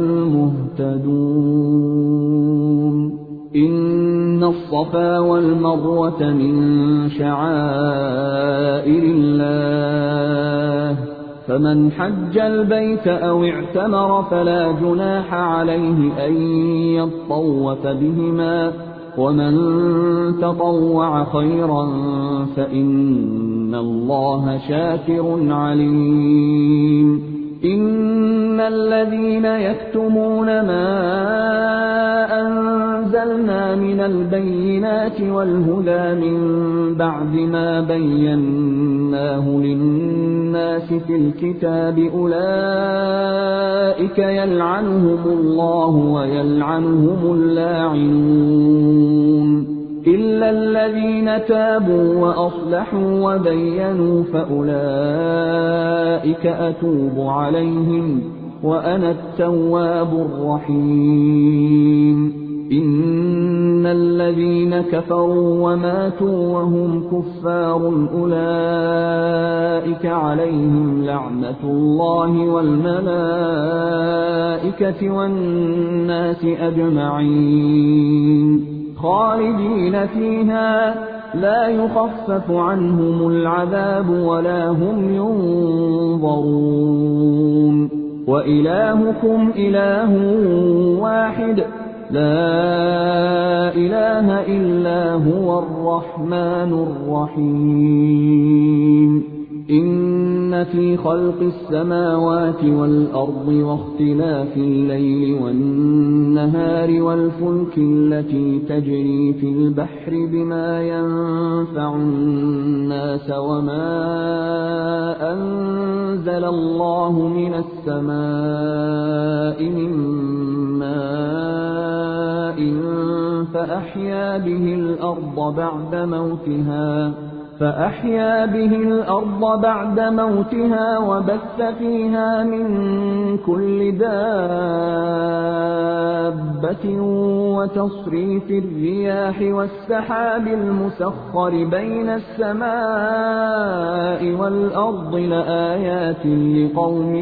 المهتدون إن الصفا والمروة من شعائر الله فمن حج البيت أو اعتمر فلا جناح عليه أن يطوف بهما ومن تطوع خيرا فإن الله شاكر عليم إن الذين يكتمون ما أنزلنا من البينات والهدى من بعد ما بيناه للناس في الكتاب أولئك يلعنهم الله ويلعنهم اللاعنون إلا الذين تابوا وأصلحوا وبينوا فأولئك أتوب عليهم وأنا التواب الرحيم إن الذين كفروا وماتوا وهم كفار أولئك عليهم لعنة الله والملائكة والناس أجمعين خالدين فيها لا يخفف عنهم العذاب ولا هم ينظرون وإلهكم إله واحد لا إله إلا هو الرحمن الرحيم إن في خلق السماوات والأرض واختلاف الليل والنهار والفلك التي تجري في البحر بما ينفع الناس وما أنزل الله من السماء من ماء فأحيا به الأرض بعد موتها وبث فيها من كل دابة وتصريف الرياح والسحاب المسخر بين السماء والأرض لآيات لقوم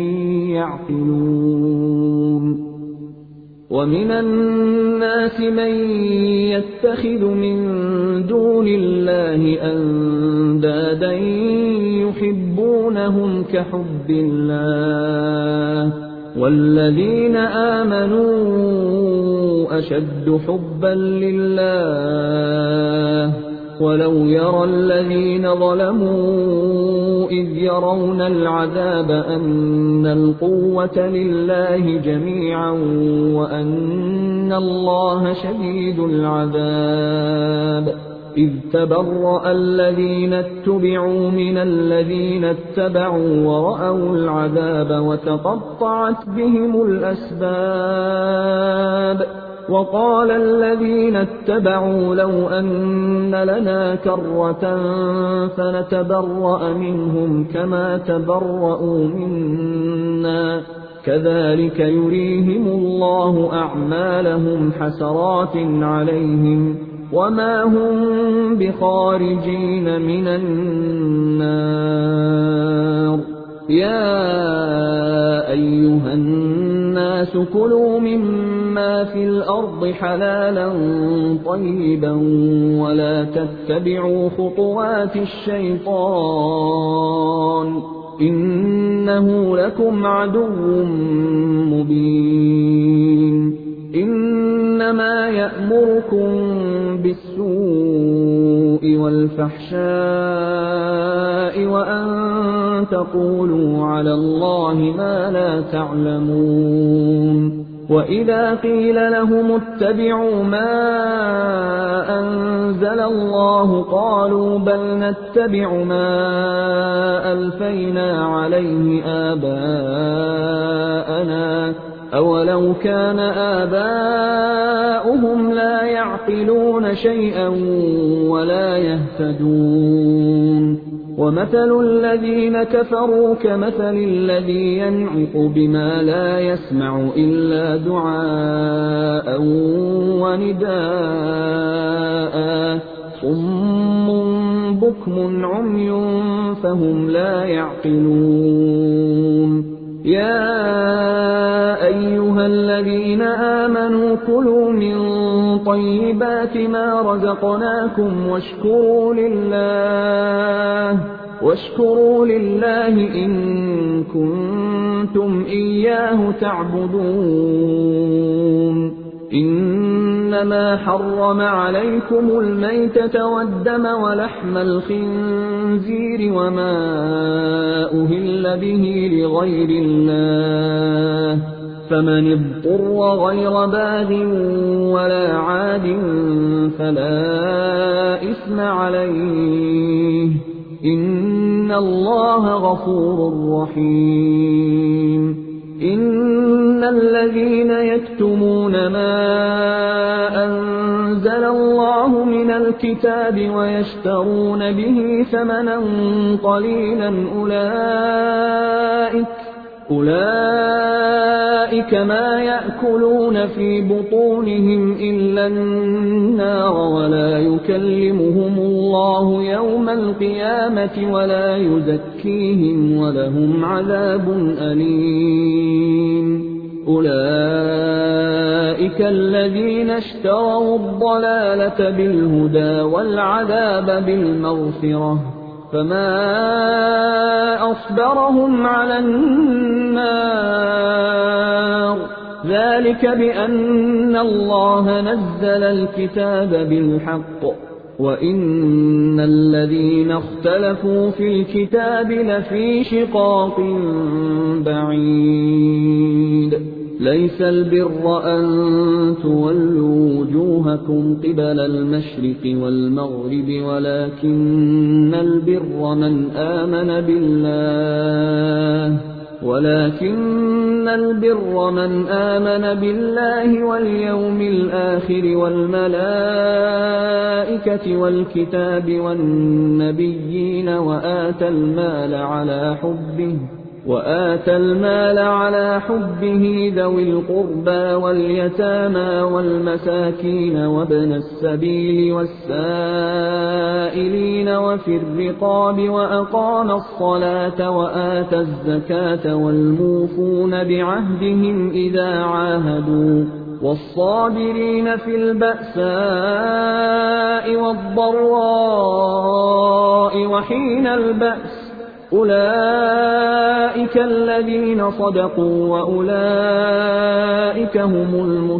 يعقلون ومن الناس من يتخذ من دون الله أندادا يحبونهم كحب الله والذين آمنوا أشد حبا لله ولو يرى الذين ظلموا إذ يرون العذاب أن القوة لله جميعا وأن الله شديد العذاب إذ تبرأ الذين اتبعوا من الذين اتبعوا ورأوا العذاب وتقطعت بهم الأسباب وقال الذين اتبعوا لو أن لنا كرة فنتبرأ منهم كما تبرؤوا منا كذلك يريهم الله أعمالهم حسرات عليهم وما هم بخارجين من النار. يا أيها الناس كلوا مما في الأرض حلالا طيبا ولا تتبعوا خطوات الشيطان إنه لكم عدو مبين. إنما يأمركم بالسوء والفحشاء وأن تقولوا على الله ما لا تعلمون. وإذا قيل لهم اتبعوا ما أنزل الله قالوا بل نتبع ما ألفينا عليه آباءنا أولو كان آباؤهم لا يعقلون شيئا ولا يهتدون. ومثل الذين كفروا كمثل الذي ينعق بما لا يسمع إلا دعاء ونداء صم بكم عمي فهم لا يعقلون. يا أيها الذين آمنوا كلوا من طيبات ما رزقناكم واشكروا لله إن كنتم إياه تعبدون. إنما حرم عليكم الميتة والدم ولحم الخنزير وما أهل به لغير الله فمن اضطر غير باغ ولا عاد فلا إثم عليه إن الله غفور رحيم. إن الذين يكتمون ما أنزل الله من الكتاب ويشترون به ثمنا قليلا أولئك ما يأكلون في بطونهم إلا النار ولا يكلمهم الله يوم القيامة ولا يزكيهم ولهم عذاب أليم. أولئك الذين اشتروا الضلالة بالهدى والعذاب بالمغفرة فما أصبرهم على النار ذلك بأن الله نزل الكتاب بالحق وإن الذين اختلفوا في الكتاب لفي شقاق بعيد. ليس البر أن تولوا وجوهكم قبل المشرق والمغرب ولكن البر من آمن بالله واليوم الآخر والملائكة والكتاب والنبيين وآتى المال على حبه ذوي القربى واليتامى والمساكين وابن السبيل والسائلين وفي الرقاب وأقام الصلاة وآتى الزكاة والموفون بعهدهم إذا عاهدوا والصابرين في البأساء والضراء وحين البأس أولئك الذين صدقوا وأولئك هم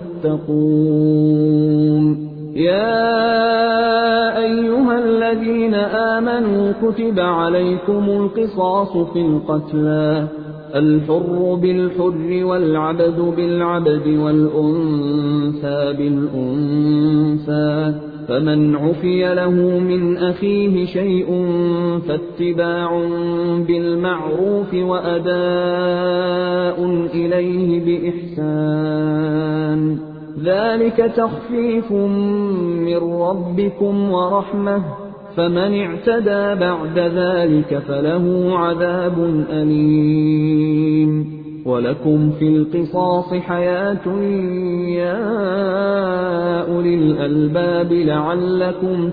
المتقون. يا أيها الذين آمنوا كتب عليكم القصاص في القتلى الحر بالحر والعبد بالعبد والأنثى بالأنثى فمن عفي له من أخيه شيء فاتباع بالمعروف وأداء إليه بإحسان ذلك تخفيف من ربكم ورحمة، فمن اعتدى بعد ذلك فله عذاب أليم. ولكم في القصاص حياة يا أولي الألباب لعلكم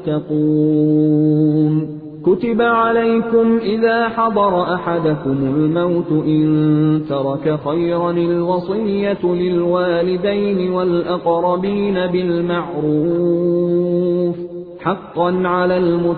تتقون. كتب عليكم إذا حضر أحدكم الموت إن ترك خيرا الوصية للوالدين والأقربين بالمعروف حقا على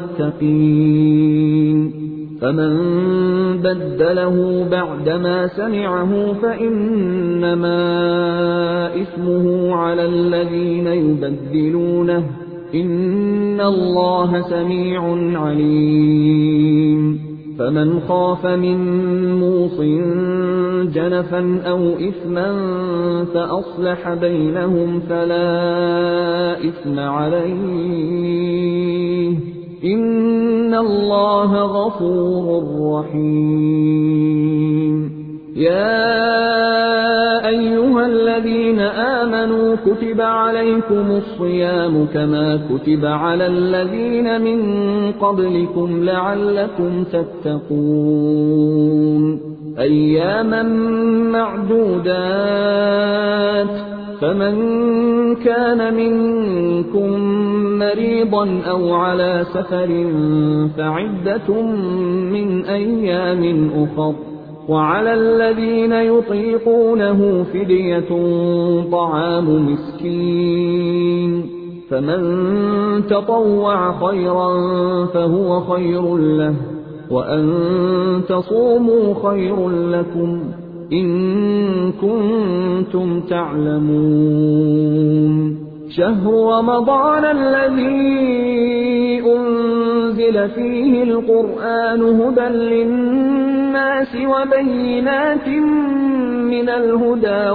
المتقين. فمن بدله بعدما سمعه فإنما إثمه على الذين يبدلونه، إن الله سميع عليم. فمن خاف من موص جنفا أو إثما فأصلح بينهم فلا إثم عليه، إن الله غفور رحيم. يا أيها الذين آمنوا كتب عليكم الصيام كما كتب على الذين من قبلكم لعلكم تتقون. أياما معدودات، فمن كان منكم مريضا أو على سفر فعدة من أيام أخر، وعلى الذين يطيقونه فدية طعام مسكين، فمن تطوع خيرا فهو خير له، وأن تصوموا خير لكم إن كنتم تعلمون. شهر رمضان الذي أنزل فيه القرآن هدى للناس وبينات من الهدى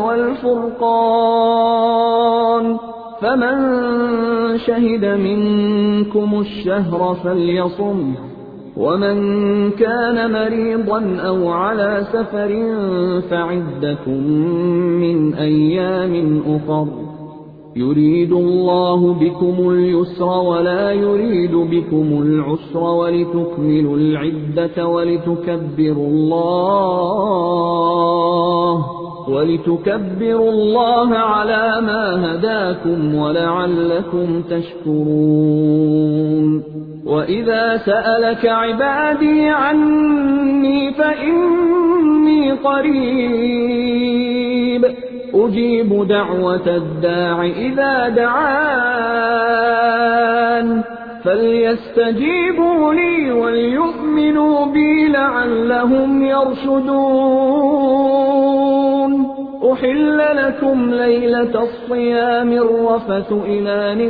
والفرقان، فمن شهد منكم الشهر فليصمه، ومن كان مريضا أو على سفر فعدة من أيام أخر، يريد الله بكم اليسر ولا يريد بكم العسر ولتكملوا العدة ولتكبروا الله على ما هداكم ولعلكم تشكرون. وإذا سألك عبادي عني فإني قريب أجيب دعوة الداع إذا دعان، فليستجيبوا لي وليؤمنوا بي لعلهم يرشدون. أحل لكم ليلة الصيام الرفث إلى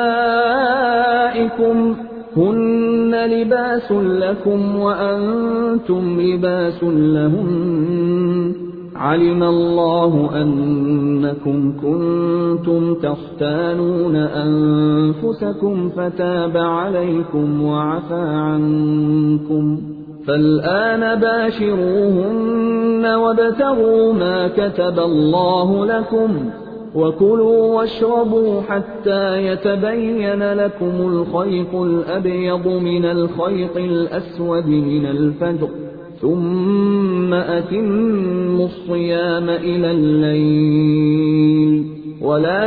نسائكم، هن لباس لكم وأنتم لباس لهن، علم الله أنكم كنتم تختانون أنفسكم فتاب عليكم وعفى عنكم، فالآن باشروهن وابتغوا ما كتب الله لكم، وكلوا واشربوا حتى يتبين لكم الخيط الأبيض من الخيط الأسود من الفجر، ثم أتموا الصيام إلى الليل، ولا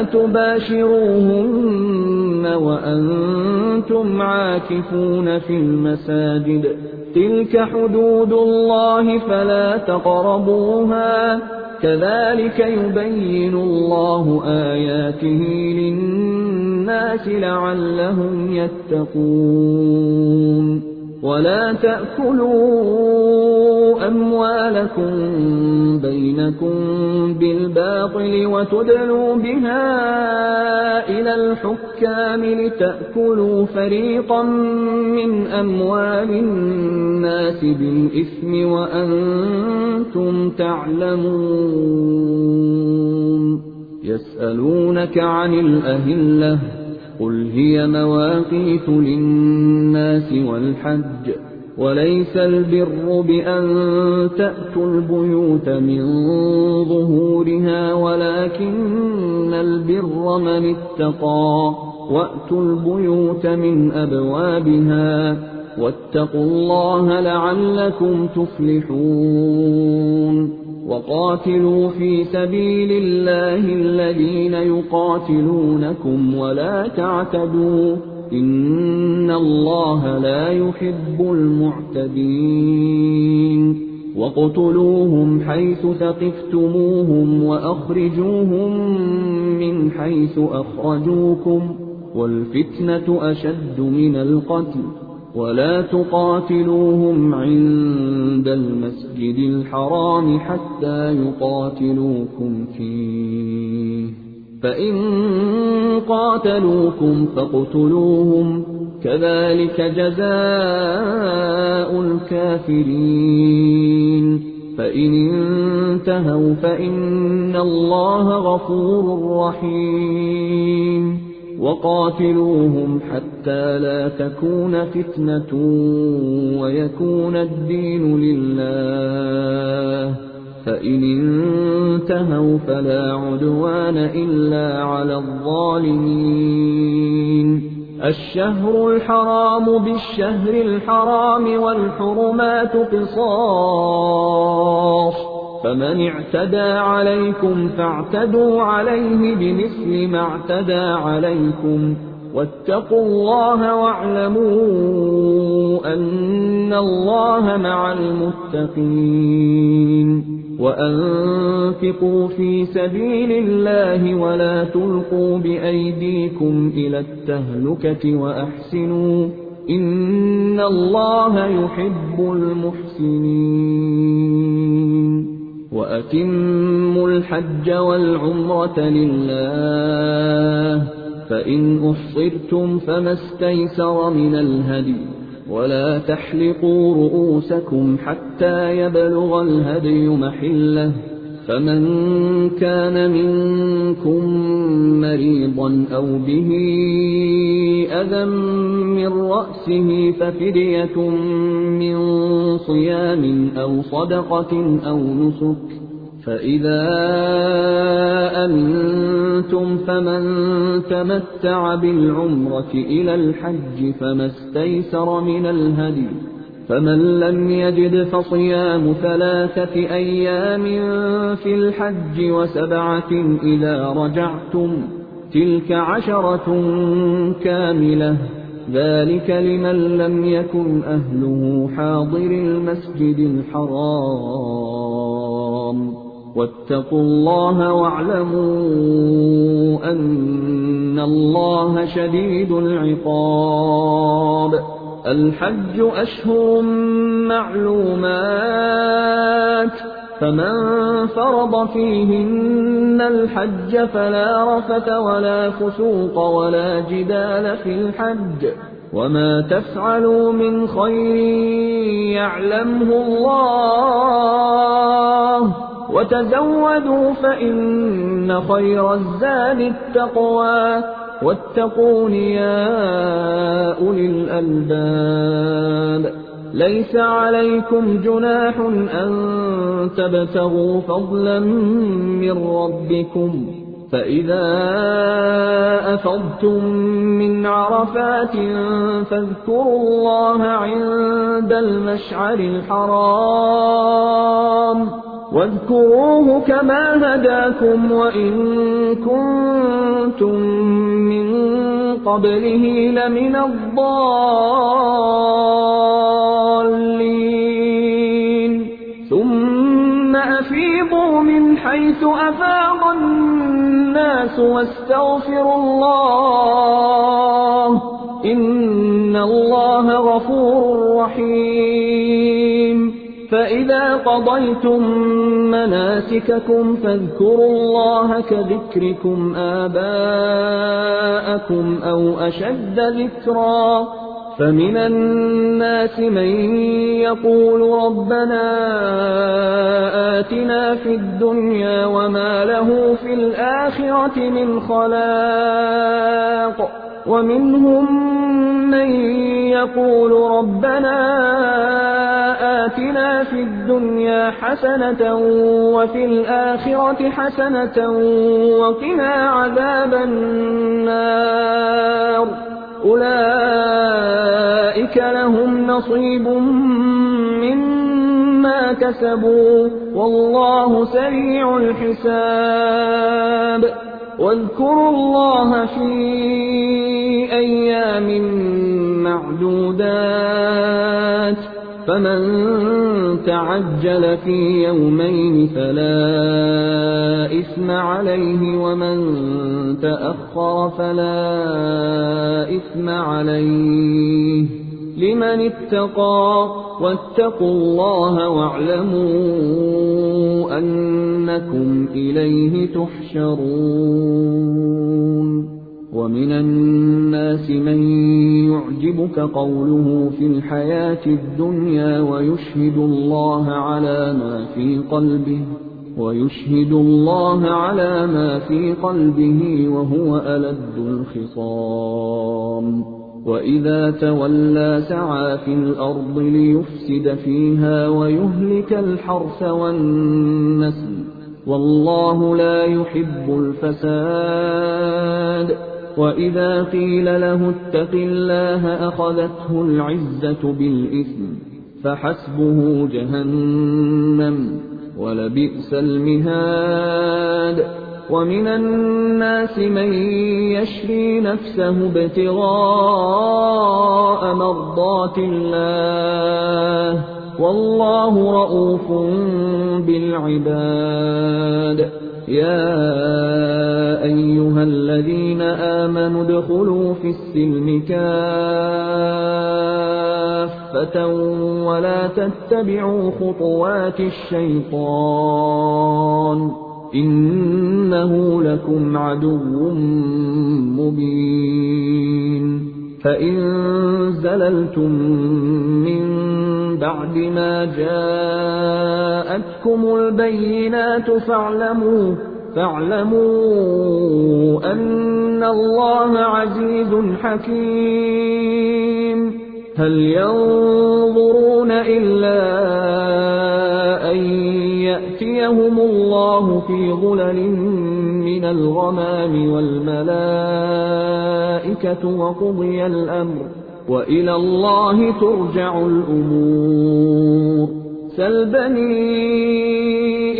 تباشروهن وأنتم عاكفون في المساجد، تلك حدود الله فلا تقربوها، كذلك يبين الله آياته للناس لعلهم يتقون. ولا تأكلوا أموالكم بينكم بالباطل وتدلوا بها إلى الحكام لتأكلوا فريقا من أموال الناس بالإثم وأنتم تعلمون. يسألونك عن الأهلة، قل هي مواقيت للناس والحج، وليس البر بأن تأتوا البيوت من ظهورها ولكن البر من اتقى وأتوا البيوت من أبوابها واتقوا الله لعلكم تفلحون وقاتلوا في سبيل الله الذين يقاتلونكم ولا تعتدوا إن الله لا يحب المعتدين وَاقْتُلُوهُمْ حَيْثُ ثَقِفْتُمُوهُمْ وَأَخْرِجُوهُمْ مِنْ حَيْثُ أَخْرَجُوكُمْ وَالْفِتْنَةُ أَشَدُّ مِنَ الْقَتْلِ وَلَا تُقَاتِلُوهُمْ عِندَ الْمَسْجِدِ الْحَرَامِ حَتَّى يُقَاتِلُوكُمْ فِيهِ فَإِنْ قَاتَلُوكُمْ فَاقْتُلُوهُمْ كَذَلِكَ جَزَاءُ الْكَافِرِينَ فَإِنِ انتَهَوْا فَإِنَّ اللَّهَ غَفُورٌ رَّحِيمٌ وَقَاتِلُوهُمْ حَتَّى لَا تَكُونَ فِتْنَةٌ وَيَكُونَ الدِّينُ لِلَّهِ فَإِنِ انتَهَوْا فَلَا عُدْوَانَ إِلَّا عَلَى الظَّالِمِينَ الشهر الحرام بالشهر الحرام والحرمات قصاص فمن اعتدى عليكم فاعتدوا عليه بمثل ما اعتدى عليكم واتقوا الله واعلموا أن الله مع المتقين وأنفقوا في سبيل الله ولا تلقوا بأيديكم إلى التهلكة وأحسنوا إن الله يحب المحسنين وأتموا الحج والعمرة لله فإن أحصرتم فما استيسر من الهدي ولا تحلقوا رؤوسكم حتى يبلغ الهدي محله فمن كان منكم مريضا أو به أذى من رأسه ففدية من صيام أو صدقة أو نسك فإذا أمنتم فمن تمتع بالعمرة إلى الحج فما استيسر من الهدي فمن لم يجد فصيام 3 أيام في الحج و7 إذا رجعتم تلك 10 كاملة ذلك لمن لم يكن أهله حاضر المسجد الحرام واتقوا الله واعلموا أن الله شديد العقاب الحج أشهر معلومات فمن فرض فيهن الحج فلا رفث ولا فسوق ولا جدال في الحج وما تفعلوا من خير يعلمه الله وتزودوا فإن خير الزاد التقوى واتقون يا أولي الألباب ليس عليكم جناح أن تبتغوا فضلا من ربكم فإذا أفضتم من عرفات فاذكروا الله عند المشعر الحرام واذكروه كما هداكم وإن كنتم من قبله لمن الضالين ثم أفيضوا من حيث أفاض الناس واستغفروا الله إن الله غفور رحيم فإذا قضيتم مناسككم فاذكروا الله كذكركم آباءكم أو أشد ذكرا فمن الناس من يقول ربنا آتنا في الدنيا وما له في الآخرة من خلاق ومنهم من يقول ربنا آتنا في الدنيا حسنة وفي الآخرة حسنة وقنا عذاب النار أولئك لهم نصيب مما كسبوا والله سريع الحساب واذكروا الله في أيام معدودات فمن تعجل في يومين فلا إثم عليه ومن تأخر فلا إثم عليه لمن اتقى واتقوا الله واعلموا أنكم إليه تحشرون ومن الناس من يعجبك قوله في الحياة الدنيا ويشهد الله على ما في قلبه وهو ألد الخصام وإذا تولى سعى في الأرض ليفسد فيها ويهلك الحرث والنسل والله لا يحب الفساد وإذا قيل له اتق الله أخذته العزة بالإثم فحسبه جهنم ولبئس المهاد ومن الناس من يشري نفسه ابتغاء مرضات الله والله رءوف بالعباد يا أيها الذين آمنوا ادخلوا في السلم كافة ولا تتبعوا خطوات الشيطان إنه لكم عدو مبين فإن زللتم من بعد ما جاءتكم البينات فاعلموا أن الله عزيز حكيم هل ينظرون إلا أن يأتيهم الله في ظلل من الغمام والملائكة وقضي الأمر وإلى الله ترجع الأمور سل بني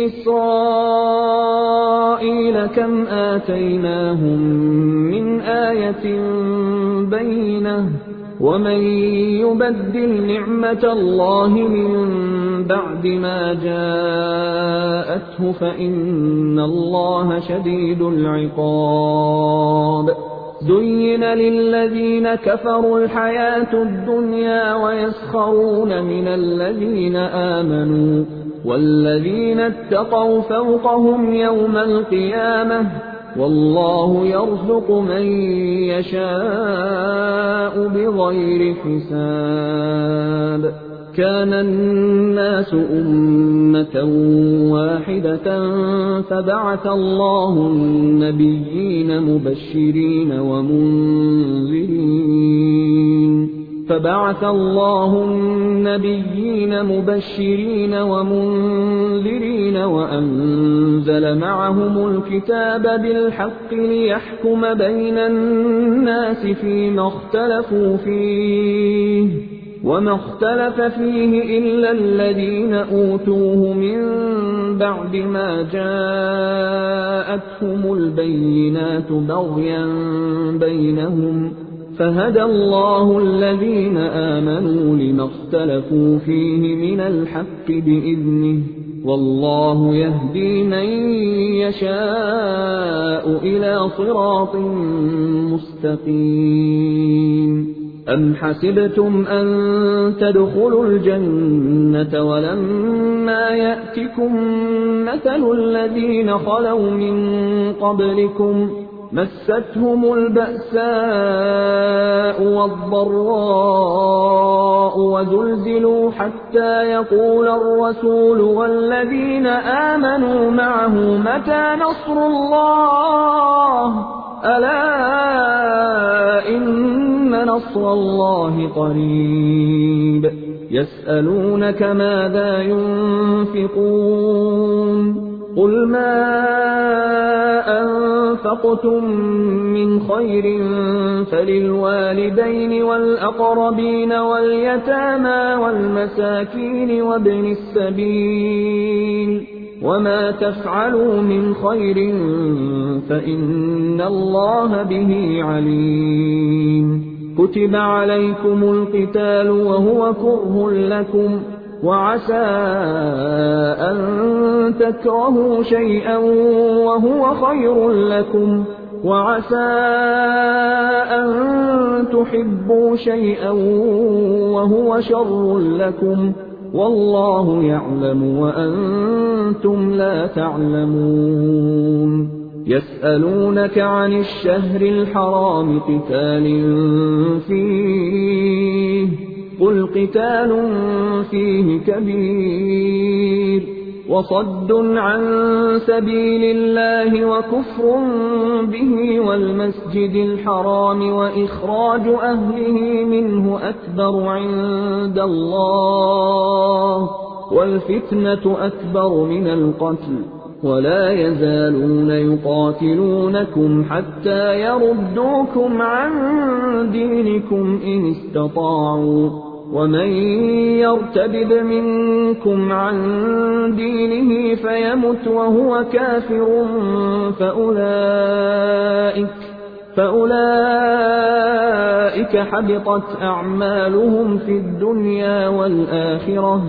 إسرائيل كم آتيناهم من آية بينة ومن يبدل نعمة الله من بعد ما جاءته فإن الله شديد العقاب زين للذين كفروا الحياة الدنيا ويسخرون من الذين آمنوا والذين اتقوا فوقهم يوم القيامة والله يرزق من يشاء بغير حساب كان الناس أمة واحدة فبعث الله النبيين مبشرين ومنذرين وأنزل معهم الكتاب بالحق ليحكم بين الناس فيما اختلفوا فيه وما اختلف فيه إلا الذين أوتوه من بعد ما جاءتهم البينات بغيا بينهم فهدى الله الذين آمنوا لما اختلفوا فيه من الحق بإذنه والله يهدي من يشاء إلى صراط مستقيم أم حسبتم أن تدخلوا الجنة ولما يأتكم مثل الذين خلوا من قبلكم مستهم البأساء والضراء وزلزلوا حتى يقول الرسول والذين آمنوا معه متى نصر الله ألا إن نَصْرَ اللَّهِ قَرِيبٌ يَسْأَلُونَكَ ماذا يُنفِقُونَ قُلْ مَا أَنفَقْتُم مِّنْ خَيْرٍ فَلِلْوَالِدَيْنِ وَالْأَقْرَبِينَ وَالْيَتَامَىٰ وَالْمَسَاكِينِ وَابْنِ السَّبِيلِ وَمَا تَفْعَلُوا مِنْ خَيْرٍ فَإِنَّ اللَّهَ بِهِ عَلِيمٌ كُتِبَ عَلَيْكُمُ الْقِتَالُ وَهُوَ كُرْهٌ لَّكُمْ وَعَسَىٰ أَن تَكْرَهُوا شَيْئًا وَهُوَ خَيْرٌ لَّكُمْ وَعَسَىٰ أَن تُحِبُّوا شَيْئًا وَهُوَ شَرٌّ لَّكُمْ وَاللَّهُ يَعْلَمُ وَأَنتُمْ لَا تَعْلَمُونَ يَسْأَلُونَكَ عَنِ الشَّهْرِ الْحَرَامِ قِتَالٍ فِيهِ قُلْ قِتَالٌ فِيهِ كَبِيرٌ وَصَدٌّ عَن سَبِيلِ اللَّهِ وَكُفْرٌ بِهِ وَالْمَسْجِدِ الْحَرَامِ وَإِخْرَاجُ أَهْلِهِ مِنْهُ أَكْبَرُ عِندَ اللَّهِ وَالْفِتْنَةُ أَكْبَرُ مِنَ الْقَتْلِ وَلَا يَزَالُونَ يُقَاتِلُونَكُمْ حَتَّىٰ يَرُدُّوكُمْ عَن دِينِكُمْ إِنِ اسْتَطَاعُوا وَمَن يَرْتَدِدْ مِنكُمْ عَن دِينِهِ فَيَمُتْ وَهُوَ كَافِرٌ فَأُولَٰئِكَ حَبِطَتْ أَعْمَالُهُمْ فِي الدُّنْيَا وَالْآخِرَةِ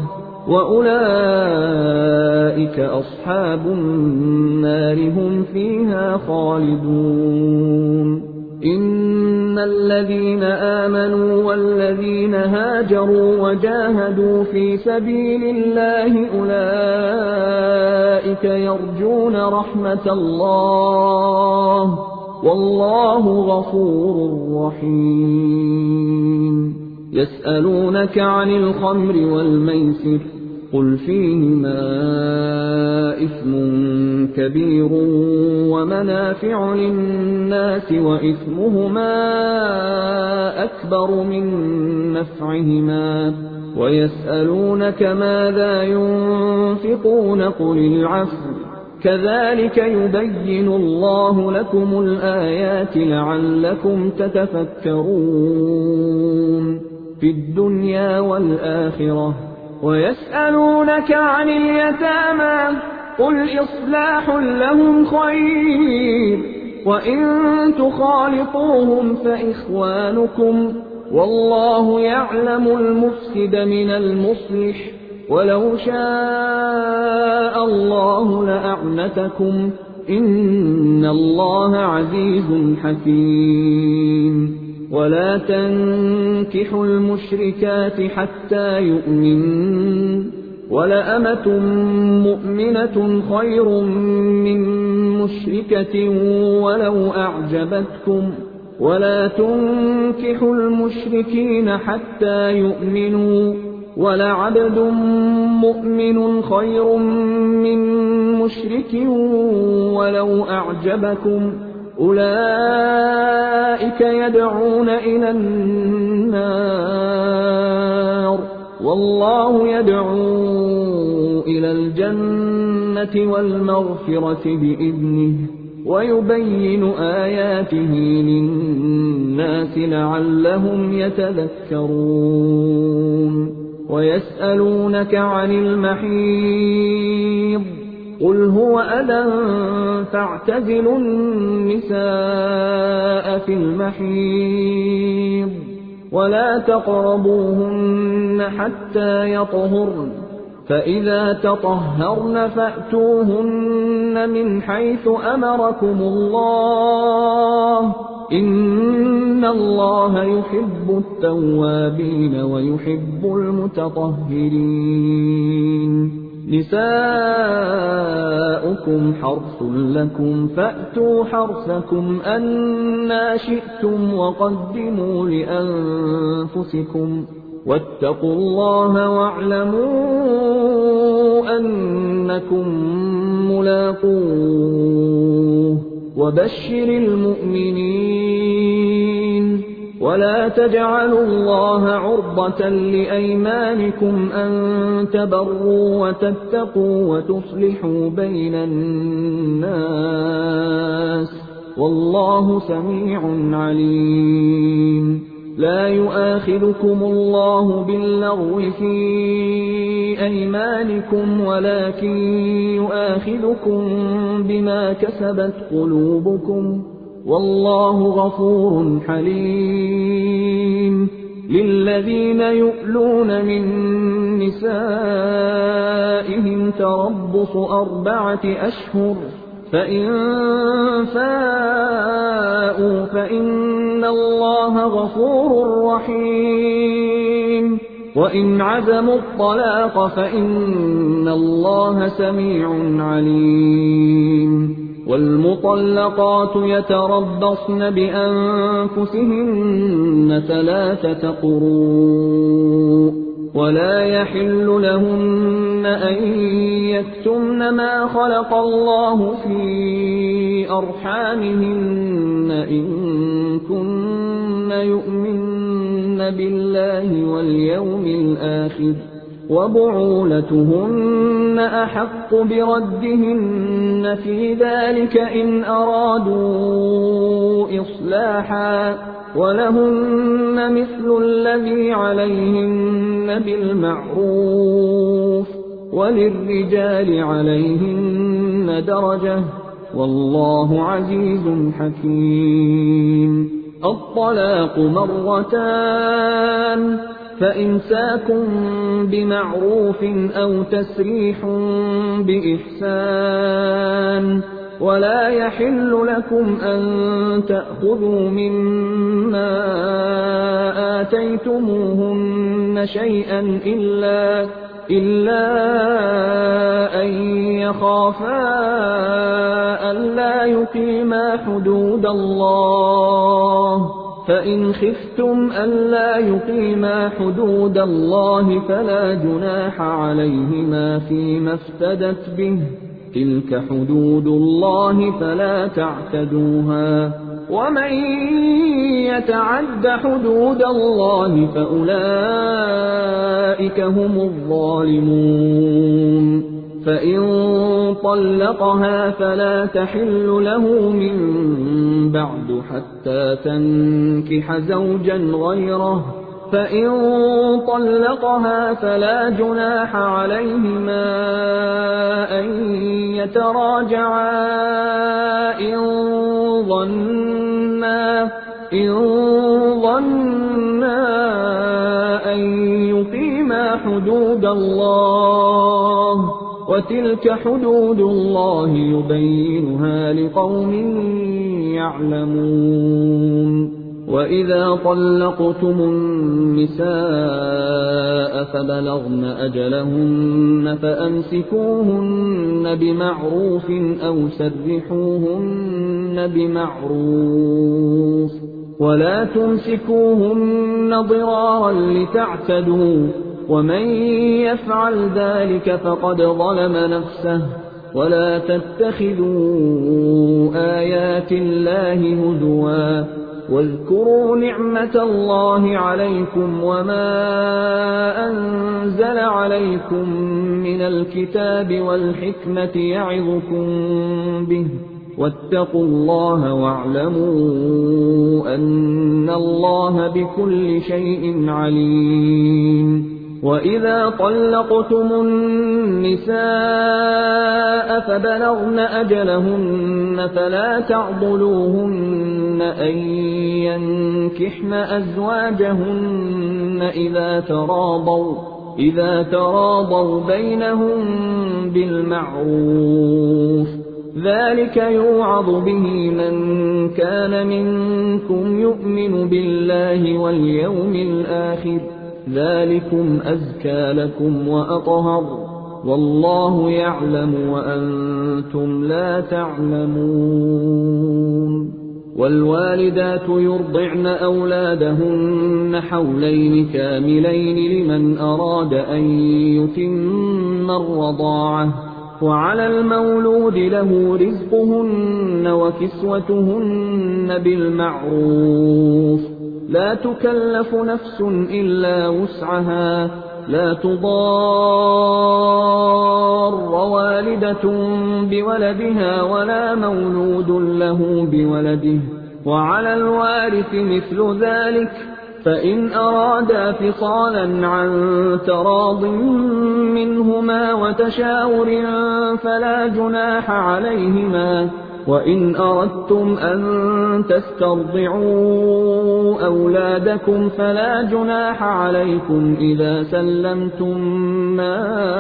وَأُولَٰئِكَ أَصْحَابُ النَّارِ هُمْ فِيهَا خَالِدُونَ إِنَّ الَّذِينَ آمَنُوا وَالَّذِينَ هَاجَرُوا وَجَاهَدُوا فِي سَبِيلِ اللَّهِ أُولَٰئِكَ يَرْجُونَ رَحْمَةَ اللَّهِ وَاللَّهُ غَفُورٌ رَّحِيمٌ يَسْأَلُونَكَ عَنِ الْخَمْرِ وَالْمَيْسِرِ قُلْ فِيهِمَا إِثْمٌ كَبِيرٌ وَمَنَافِعُ لِلنَّاسِ وَإِثْمُهُمَا أَكْبَرُ مِن نَّفْعِهِمَا وَيَسْأَلُونَكَ مَاذَا يُنفِقُونَ قُلِ الْعَفْوَ كَذَٰلِكَ يُبَيِّنُ اللَّهُ لَكُمُ الْآيَاتِ لَعَلَّكُمْ تَتَفَكَّرُونَ فِي الدُّنْيَا وَالْآخِرَةِ وَيَسْأَلُونَكَ عَنِ الْيَتَامَىٰ قُلْ إِصْلَاحٌ لَّهُمْ خَيْرٌ وَإِن تُخَالِطُوهُمْ فَإِخْوَانُكُمْ وَاللَّهُ يَعْلَمُ الْمُفْسِدَ مِنَ الْمُصْلِحِ وَلَوْ شَاءَ اللَّهُ لَأَعْنَتَكُمْ إِنَّ اللَّهَ عَزِيزٌ حَكِيمٌ وَلَا تَنكِحُوا الْمُشْرِكَاتِ حَتَّىٰ يُؤْمِنَّ وَلَأَمَةٌ مُّؤْمِنَةٌ خَيْرٌ مِّن مُّشْرِكَةٍ وَلَوْ أَعْجَبَتْكُمْ وَلَا تُنكِحُوا الْمُشْرِكِينَ حَتَّىٰ يُؤْمِنُوا وَلَعَبْدٌ مُّؤْمِنٌ خَيْرٌ مِّن مُّشْرِكٍ وَلَوْ أَعْجَبَكُمْ أُولَٰئِكَ يَدْعُونَ إِلَى النَّارِ وَاللَّهُ يَدْعُو إِلَى الْجَنَّةِ وَالْمَغْفِرَةِ بِإِذْنِهِ وَيُبَيِّنُ آيَاتِهِ لِلنَّاسِ لَعَلَّهُمْ يَتَذَكَّرُونَ وَيَسْأَلُونَكَ عَنِ الْمَحِيضِ قُلْ هُوَ أَذًى فَاعْتَزِلُوا النِّسَاءَ فِي الْمَحِيضِ وَلَا تَقْرَبُوهُنَّ حَتَّىٰ يَطْهُرْنَ فَإِذَا تَطَهَّرْنَ فَأْتُوهُنَّ مِنْ حَيْثُ أَمَرَكُمُ اللَّهُ إِنَّ اللَّهَ يُحِبُّ التَّوَّابِينَ وَيُحِبُّ الْمُتَطَهِّرِينَ نِسَاؤُكُمْ حَرْثٌ لَّكُمْ فَأْتُوا حَرْثَكُمْ أَنَّىٰ شِئْتُمْ وَقَدِّمُوا لِأَنفُسِكُمْ وَاتَّقُوا اللَّهَ وَاعْلَمُوا أَنَّكُم مُّلَاقُوهُ وَبَشِّرِ الْمُؤْمِنِينَ ولا تجعلوا الله عرضة لأيمانكم أن تبروا وتتقوا وتصلحوا بين الناس والله سميع عليم. لا يؤاخذكم الله باللغو في أيمانكم ولكن يؤاخذكم بما كسبت قلوبكم والله غفور حليم. للذين يؤلون من نسائهم تربص 4 أشهر فإن فاءوا فإن الله غفور رحيم. وإن عزموا الطلاق فإن الله سميع عليم. والمطلقات يتربصن بأنفسهن 3 قروء ولا يحل لهن أن يكتمن ما خلق الله في أرحامهن إن كن يؤمن بالله واليوم الآخر وبعولتهن أحق بردهن في ذلك إن أرادوا إصلاحا ولهن مثل الذي عليهن بالمعروف وللرجال عليهن درجة والله عزيز حكيم. الطلاق 2 مرتان فإمساك بمعروف أو تسريح بإحسان ولا يحل لكم أن تأخذوا مما آتيتموهن شيئا إلا أن يخافا ألا يقيما حدود الله فإن خفتم ألا يقيما حدود الله فلا جناح عليهما فيما افتدت به تلك حدود الله فلا تعتدوها ومن يتعد حدود الله فأولئك هم الظالمون. فإن طلقها فلا تحل له من بعد حتى تنكح زوجا غيره فإن طلقها فلا جناح عليهما أن يتراجعا إن ظنا أن يقيما حدود الله وتلك حدود الله يبينها لقوم يعلمون. وإذا طلقتم النساء فبلغن أجلهن فأمسكوهن بمعروف أو سرحوهن بمعروف ولا تمسكوهن ضرارا لتعتدوا ومن يفعل ذلك فقد ظلم نفسه ولا تتخذوا آيات الله هزوا واذكروا نعمة الله عليكم وما أنزل عليكم من الكتاب والحكمة يعظكم به واتقوا الله واعلموا أن الله بكل شيء عليم. وإذا طلقتم النساء فبلغن أجلهن فلا تعضلوهن أن ينكحن أزواجهن إذا تراضوا بينهم بالمعروف ذلك يوعظ به من كان منكم يؤمن بالله واليوم الآخر ذلكم أزكى لكم وأطهر والله يعلم وأنتم لا تعلمون. والوالدات يرضعن أولادهن حولين كاملين لمن أراد أن يتم الرضاعة وعلى المولود له رزقهن وكسوتهن بالمعروف لا تكلف نفس إلا وسعها لا تضار والدة بولدها ولا مولود له بولده وعلى الوارث مثل ذلك فإن أرادا فصالا عن تراض منهما وتشاور فلا جناح عليهما وإن أردتم أن تسترضعوا أولادكم فلا جناح عليكم إذا سلمتم ما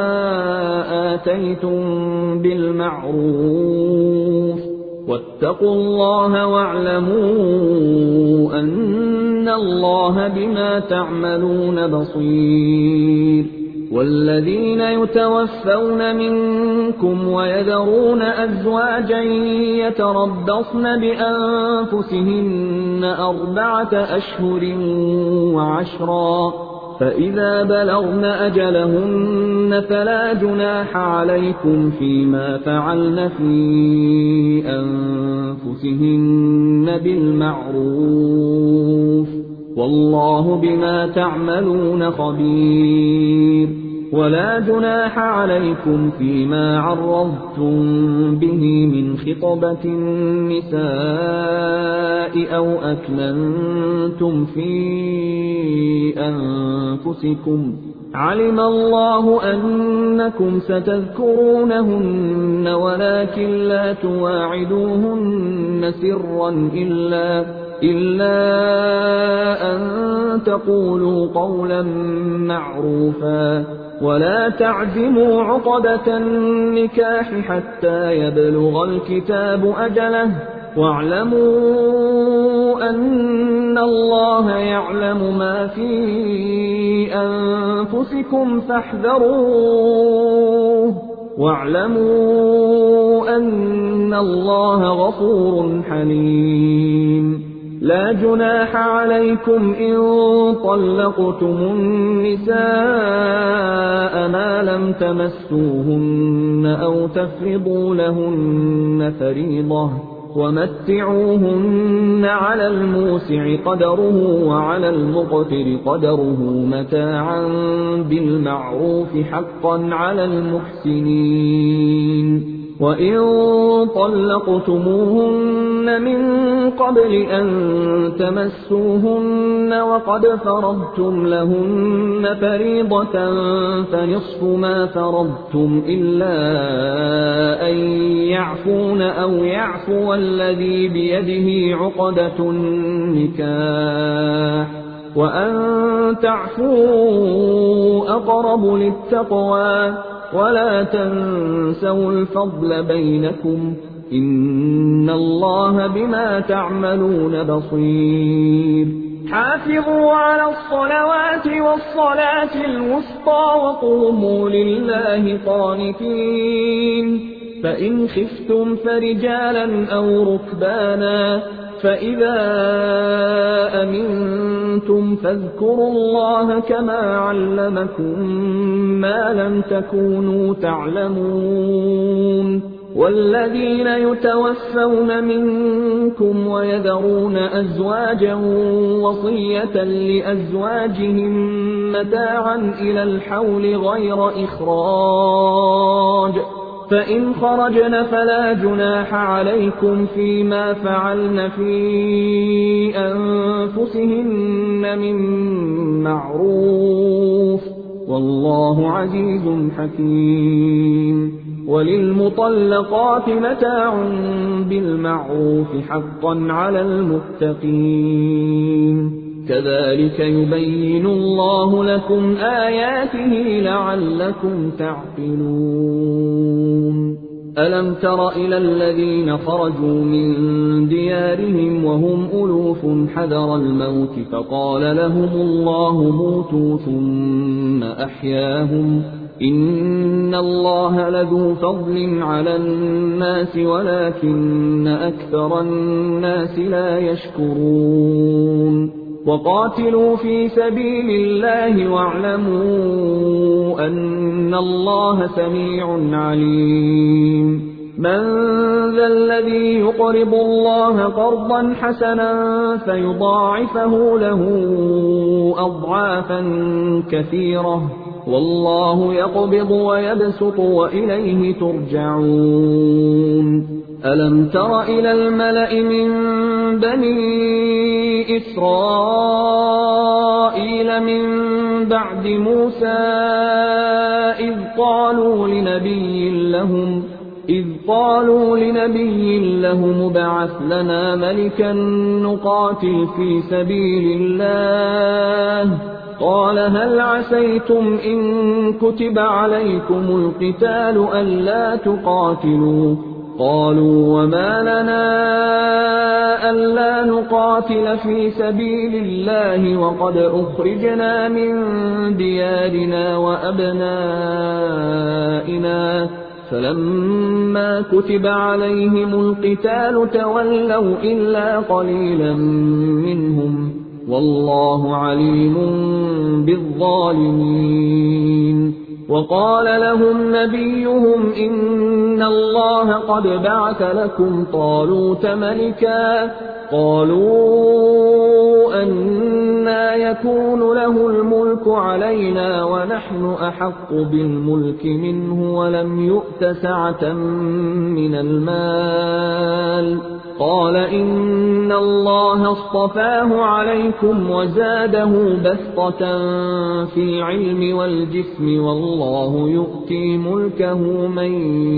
آتيتم بالمعروف واتقوا الله واعلموا أن الله بما تعملون بصير والذين يتوفون منكم ويذرون أزواجا يتربصن بأنفسهن 4 أشهر وعشرا فإذا بلغن أجلهن فلا جناح عليكم فيما فعلن في أنفسهن بالمعروف والله بما تعملون خبير ولا جناح عليكم فيما عرضتم به من خطبة النساء أو أكننتم في أنفسكم علم الله أنكم ستذكرونهن ولكن لا تواعدوهن سرا إلا أن تقولوا قولا معروفا ولا تعزموا عقدة النكاح حتى يبلغ الكتاب أجله واعلموا أن الله يعلم ما في أنفسكم فاحذروه واعلموا أن الله غفور حليم لا جناح عليكم إن طلقتم النساء ما لم تمسوهن أو تفرضوا لهن فريضة ومتعوهن على الموسع قدره وعلى المقتر قدره متاعا بالمعروف حقا على المحسنين وإن طلقتموهن من قبل أن تمسوهن وقد فرضتم لهن فريضة فنصف ما فرضتم إلا أن يعفون أو يعفو الذي بيده عقدة النكاح وأن تعفوا أقرب للتقوى ولا تنسوا الفضل بينكم إن الله بما تعملون بصير حافظوا على الصلوات والصلاة الوسطى وقوموا لله قانتين فإن خفتم فرجالا أو ركبانا فإذا أمنتم فاذكروا الله كما علمكم ما لم تكونوا تعلمون والذين يتوفون منكم ويذرون أزواجا وصية لأزواجهم متاعا إلى الحول غير إخراج فإن خرجن فلا جناح عليكم فيما فعلن في أنفسهن من معروف والله عزيز حكيم وللمطلقات متاع بالمعروف حقا على المتقين كذلك يبين الله لكم آياته لعلكم تعقلون ألم تر إلى الذين خرجوا من ديارهم وهم ألوف حذر الموت فقال لهم الله موتوا ثم أحياهم إن الله لذو فضل على الناس ولكن أكثر الناس لا يشكرون وقاتلوا في سبيل الله واعلموا أن الله سميع عليم مَنْ ذَا الَّذِي يُقْرِضُ اللَّهَ قَرْضًا حَسَنًا فَيُضَاعِفَهُ لَهُ أَضْعَافًا كَثِيرَةً وَاللَّهُ يَقْبِضُ وَيَبْسُطُ وَإِلَيْهِ تُرْجَعُونَ أَلَمْ تَرَ إِلَى الْمَلَإِ مِنْ بَنِي إِسْرَائِيلَ مِنْ بَعْدِ مُوسَى إذ قالوا لنبي لهم ابعث لنا ملكا نقاتل في سبيل الله قال هل عسيتم إن كتب عليكم القتال ألا تقاتلوا قالوا وما لنا ألا نقاتل في سبيل الله وقد أخرجنا من ديارنا وأبنائنا فلما كتب عليهم القتال تولوا إلا قليلا منهم والله عليم بالظالمين وقال لهم نبيهم إن الله قد بعث لكم طالوت ملكا قالوا أنى يكون له الملك علينا ونحن أحق بالملك منه ولم يؤت سعة من المال قال إن الله اصطفاه عليكم وزاده بسطة في العلم والجسم والله يؤتي ملكه من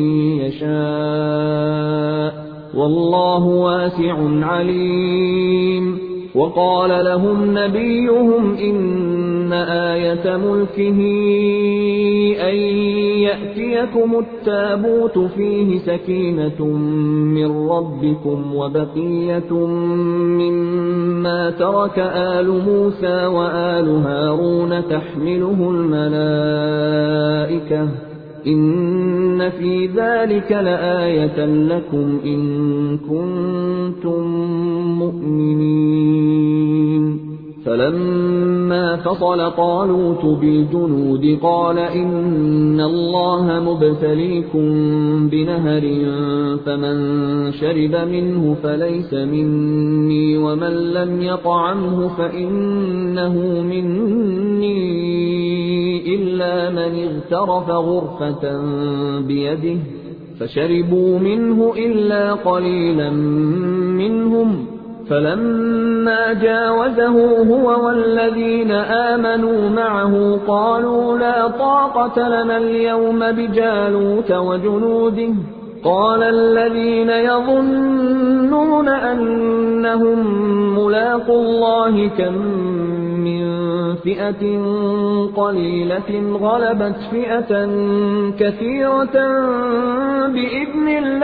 يشاء والله واسع عليم وقال لهم نبيهم إن آية ملكه أن يأتيكم التابوت فيه سكينة من ربكم وبقية مما ترك آل موسى وآل هارون تحمله الملائكة إن في ذلك لآية لكم إن كنتم مؤمنين فلما فصل طالوت بالجنود قال إن الله مبتليكم بنهر فمن شرب منه فليس مني ومن لم يطعمه فإنه مني إلا من اغترف غرفة بيده فشربوا منه إلا قليلا منهم فلما جاوزه هو والذين آمنوا معه قالوا لا طاقة لنا اليوم بجالوت وجنوده قال الذين يظنون أنهم ملاقو الله كم من فئة قليلة غلبت فئة كثيرة بإذن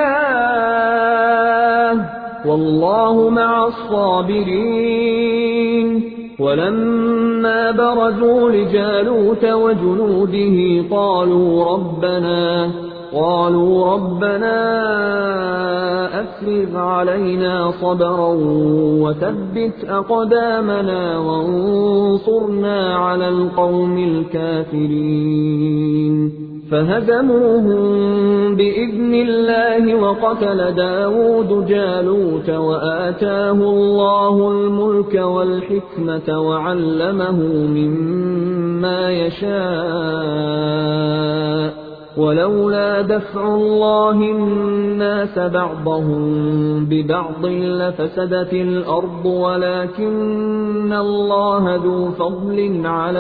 الله والله مع الصابرين ولما برزوا لجالوت وجنوده قالوا ربنا أفرغ علينا صبرا وثبت أقدامنا وانصرنا على القوم الكافرين فهزموهم بإذن الله وقتل داود جالوت وآتاه الله الملك والحكمة وعلمه مما يشاء ولولا دفع الله الناس بعضهم ببعض لفسدت الأرض ولكن الله ذو فضل على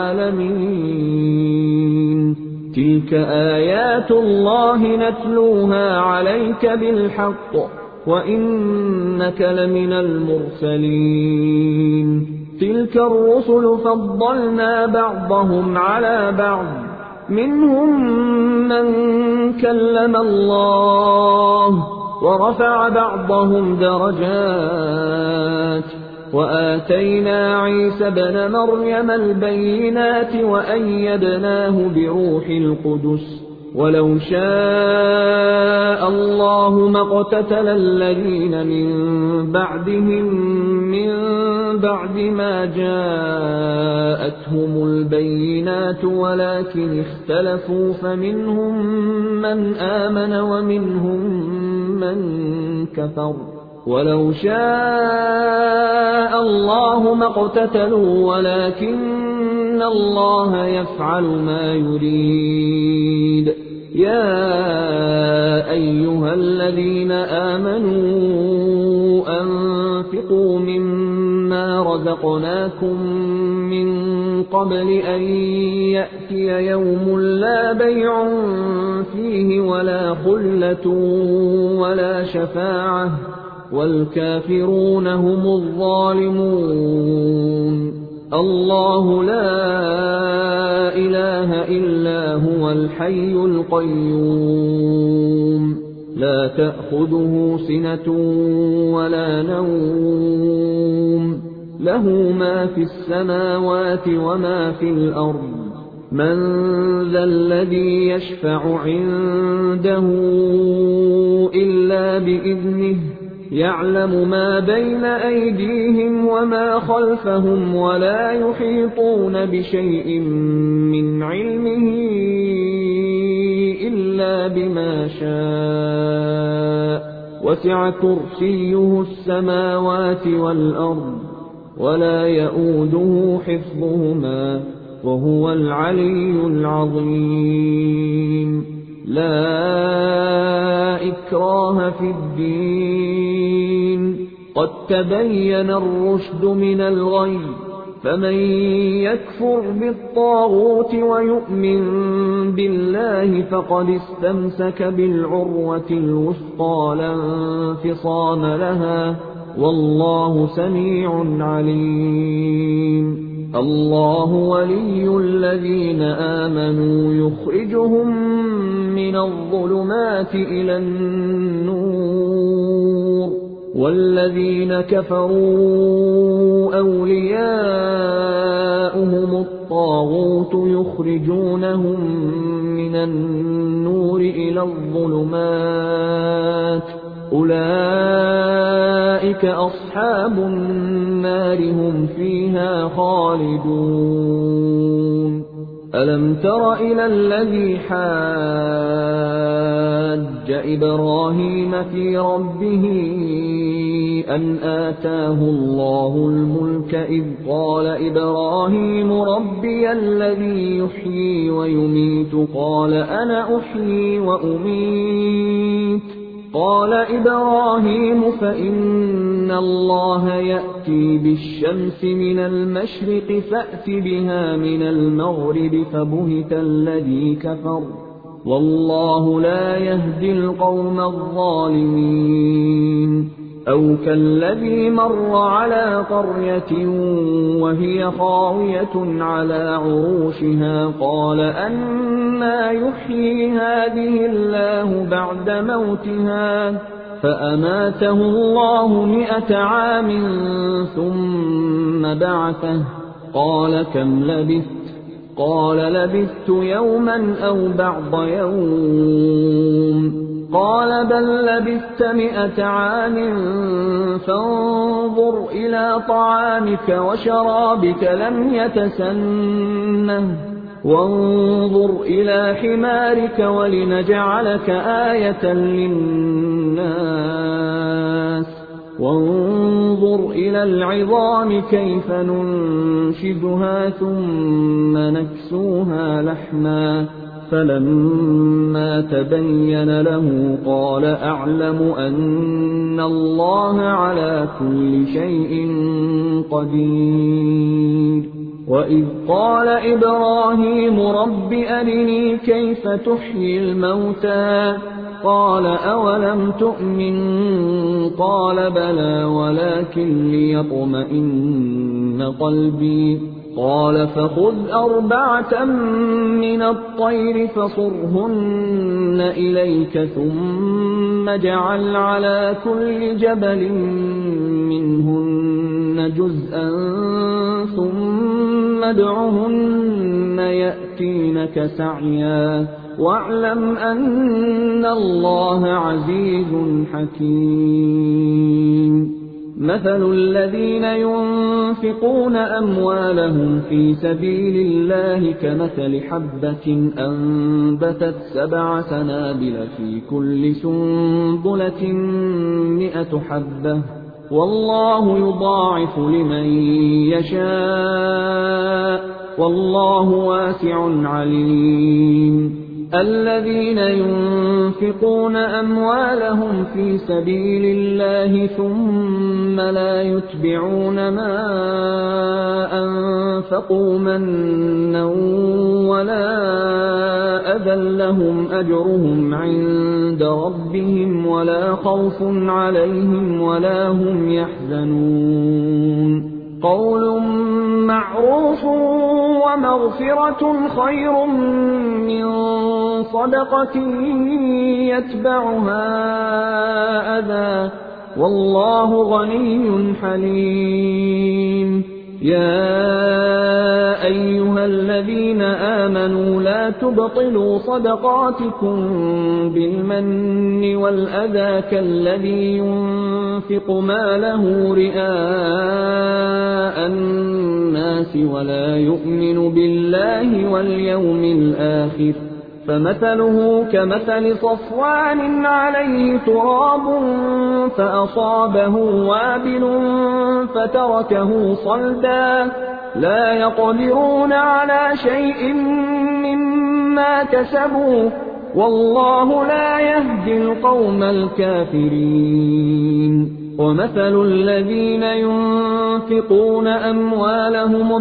العالمين تلك آيات الله نتلوها عليك بالحق وإنك لمن المرسلين تلك الرسل فضلنا بعضهم على بعض منهم من كلم الله ورفع بعضهم درجات وآتينا عيسى ابن مريم البينات وأيدناه بروح القدس ولو شاء الله ما اقتتل الذين من بعدهم من بعد ما جاءتهم البينات ولكن اختلفوا فمنهم من آمن ومنهم من كفر ولو شاء الله ما اقتتلوا ولكن الله يفعل ما يريد. يا أيها الذين آمنوا أنفقوا مما رزقناكم من قبل أن يأتي يوم لا بيع فيه ولا خلة ولا شفاعة والكافرون هم الظالمون. الله لا إله إلا هو الحي القيوم لا تأخذه سنة ولا نوم له ما في السماوات وما في الأرض من ذا الذي يشفع عنده إلا بإذنه يعلم ما بين أيديهم وما خلفهم ولا يحيطون بشيء من علمه إلا بما شاء وسع كرسيه السماوات والأرض ولا يئوده حفظهما وهو العلي العظيم. لا إكراه في الدين قد تبين الرشد من الغي فمن يكفر بالطاغوت ويؤمن بالله فقد استمسك بالعروة الوثقى لا انفصام لها والله سميع عليم. الله ولي الذين آمنوا يخرجهم من الظلمات إلى النور والذين كفروا أولياؤهم الطاغوت يخرجونهم من النور إلى الظلمات أولئك أصحاب النار هم فيها خالدون. ألم تر إلى الذي حاج إبراهيم في ربه أن آتاه الله الملك إذ قال إبراهيم ربي الذي يحيي ويميت قال أنا أحيي وأميت قال إبراهيم فإن الله يأتي بالشمس من المشرق فأت بها من المغرب فبهت الذي كفر والله لا يهدي القوم الظالمين. أو كالذي مر على قرية وهي خاوية على عروشها قال أنى يحيي هذه الله بعد موتها فأماته الله 100 عام ثم بعثه قال كم لبثت قال لبثت يوما أو بعض يوم قال بل لبثت 100 عام فانظر إلى طعامك وشرابك لم يتسنه وانظر إلى حمارك ولنجعلك آية للناس وانظر إلى العظام كيف ننشدها ثم نكسوها لحما فلما تبين له قال أعلم أن الله على كل شيء قدير. وإذ قال إبراهيم رب أرني كيف تحيي الموتى قال أولم تؤمن قال بلى ولكن ليطمئن قلبي قال فخذ 4 من الطير فصرهن إليك ثم اجعل على كل جبل منهن جزءا ثم ادعهن يأتينك سعيا واعلم أن الله عزيز حكيم. مثل الذين ينفقون أموالهم في سبيل الله كمثل حبة أنبتت 7 سنابل في كل سنبلة 100 حبة، والله يضاعف لمن يشاء، والله واسع عليم. الذين ينفقون أموالهم في سبيل الله ثم لا يتبعون ما أنفقوا منا ولا أذى لهم أجرهم عند ربهم ولا خوف عليهم ولا هم يحزنون. قول معروف ومغفرة خير من صدقة يتبعها أذى، والله غني حليم. يا أيها الذين آمنوا لا تبطلوا صدقاتكم بالمن والأذى كالذي ينفق ماله رئاء الناس ولا يؤمن بالله واليوم الآخر، فمثله كمثل صفوان عليه تراب فأصابه وابل فتركه صلدا، لا يقدرون على شيء مما كسبوا، والله لا يهدي القوم الكافرين. ومثل الذين ينفقون أموالهم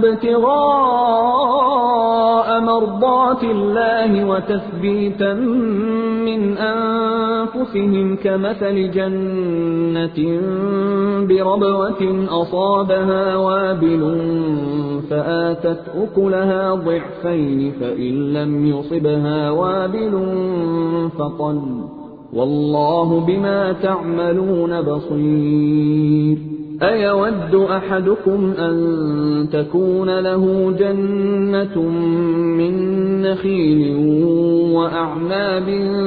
ابتغاء مرضات الله وتثبيتا من أنفسهم كمثل جنة بربوة أصابها وابل فآتت أكلها ضعفين فإن لم يصبها وابل فطل، والله بما تعملون بصير. أيود أحدكم أن تكون له جنة من نخيل وأعناب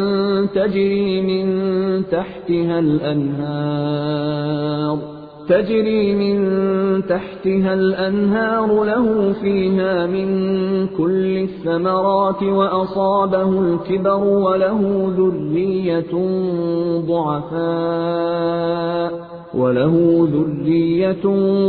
تجري من تحتها الأنهار له فيها من كل الثمرات وأصابه الكبر وله ذرية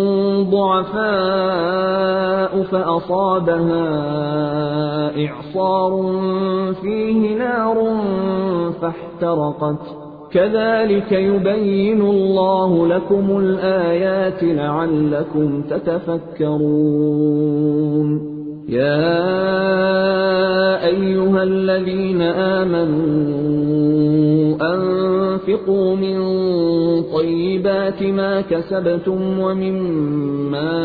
ضعفاء فأصابها إعصار فيه نار فاحترقت، كذلك يبين الله لكم الآيات لعلكم تتفكرون. يا أيها الذين آمنوا أنفقوا من طيبات ما كسبتم ومما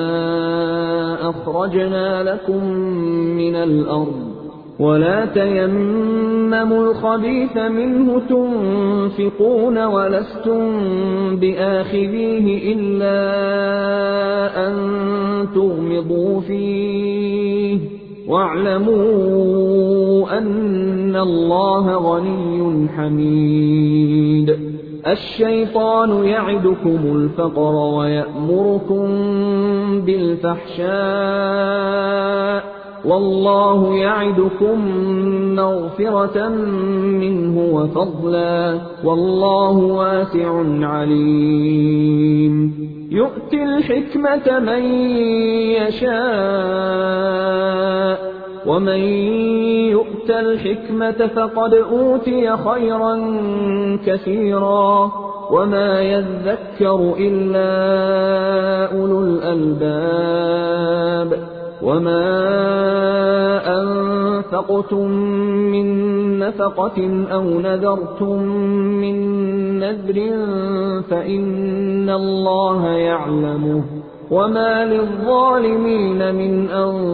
أخرجنا لكم من الأرض، ولا تيمموا الخبيث منه تنفقون ولستم بآخذيه إلا أن تغمضوا فيه، واعلموا أن الله غني حميد. الشيطان يعدكم الفقر ويأمركم بالفحشاء، والله يعدكم مغفرة منه وفضلا، والله واسع عليم. يؤتي الحكمة من يشاء، ومن يؤت الحكمة فقد أوتي خيرا كثيرا، وما يذكر إلا أولو الألباب. وما أنفقتم من نفقة أو نذرتم من نذر فإن الله يعلمه، وما للظالمين من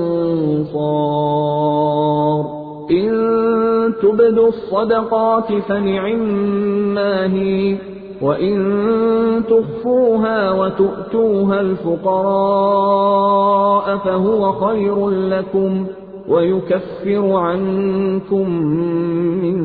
أنصار. إن تبدوا الصدقات فنعما هي، وإن تخفوها وتؤتوها الفقراء فهو خير لكم، ويكفر عنكم من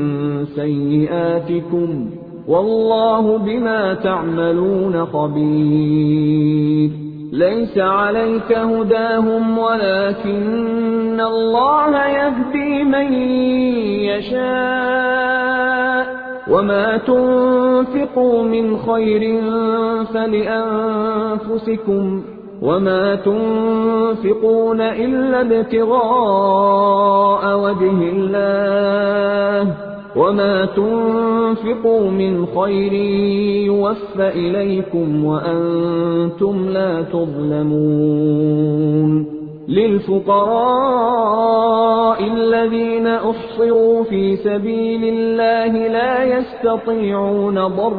سيئاتكم والله بما تعملون خبير ليس عليك هداهم ولكن الله يهدي من يشاء وما تنفقوا من خير فلأنفسكم وما تنفقون إلا ابتغاء وجه الله وما تنفقوا من خير يوفى إليكم وأنتم لا تظلمون للفقراء الذين أحصروا في سبيل الله لا يستطيعون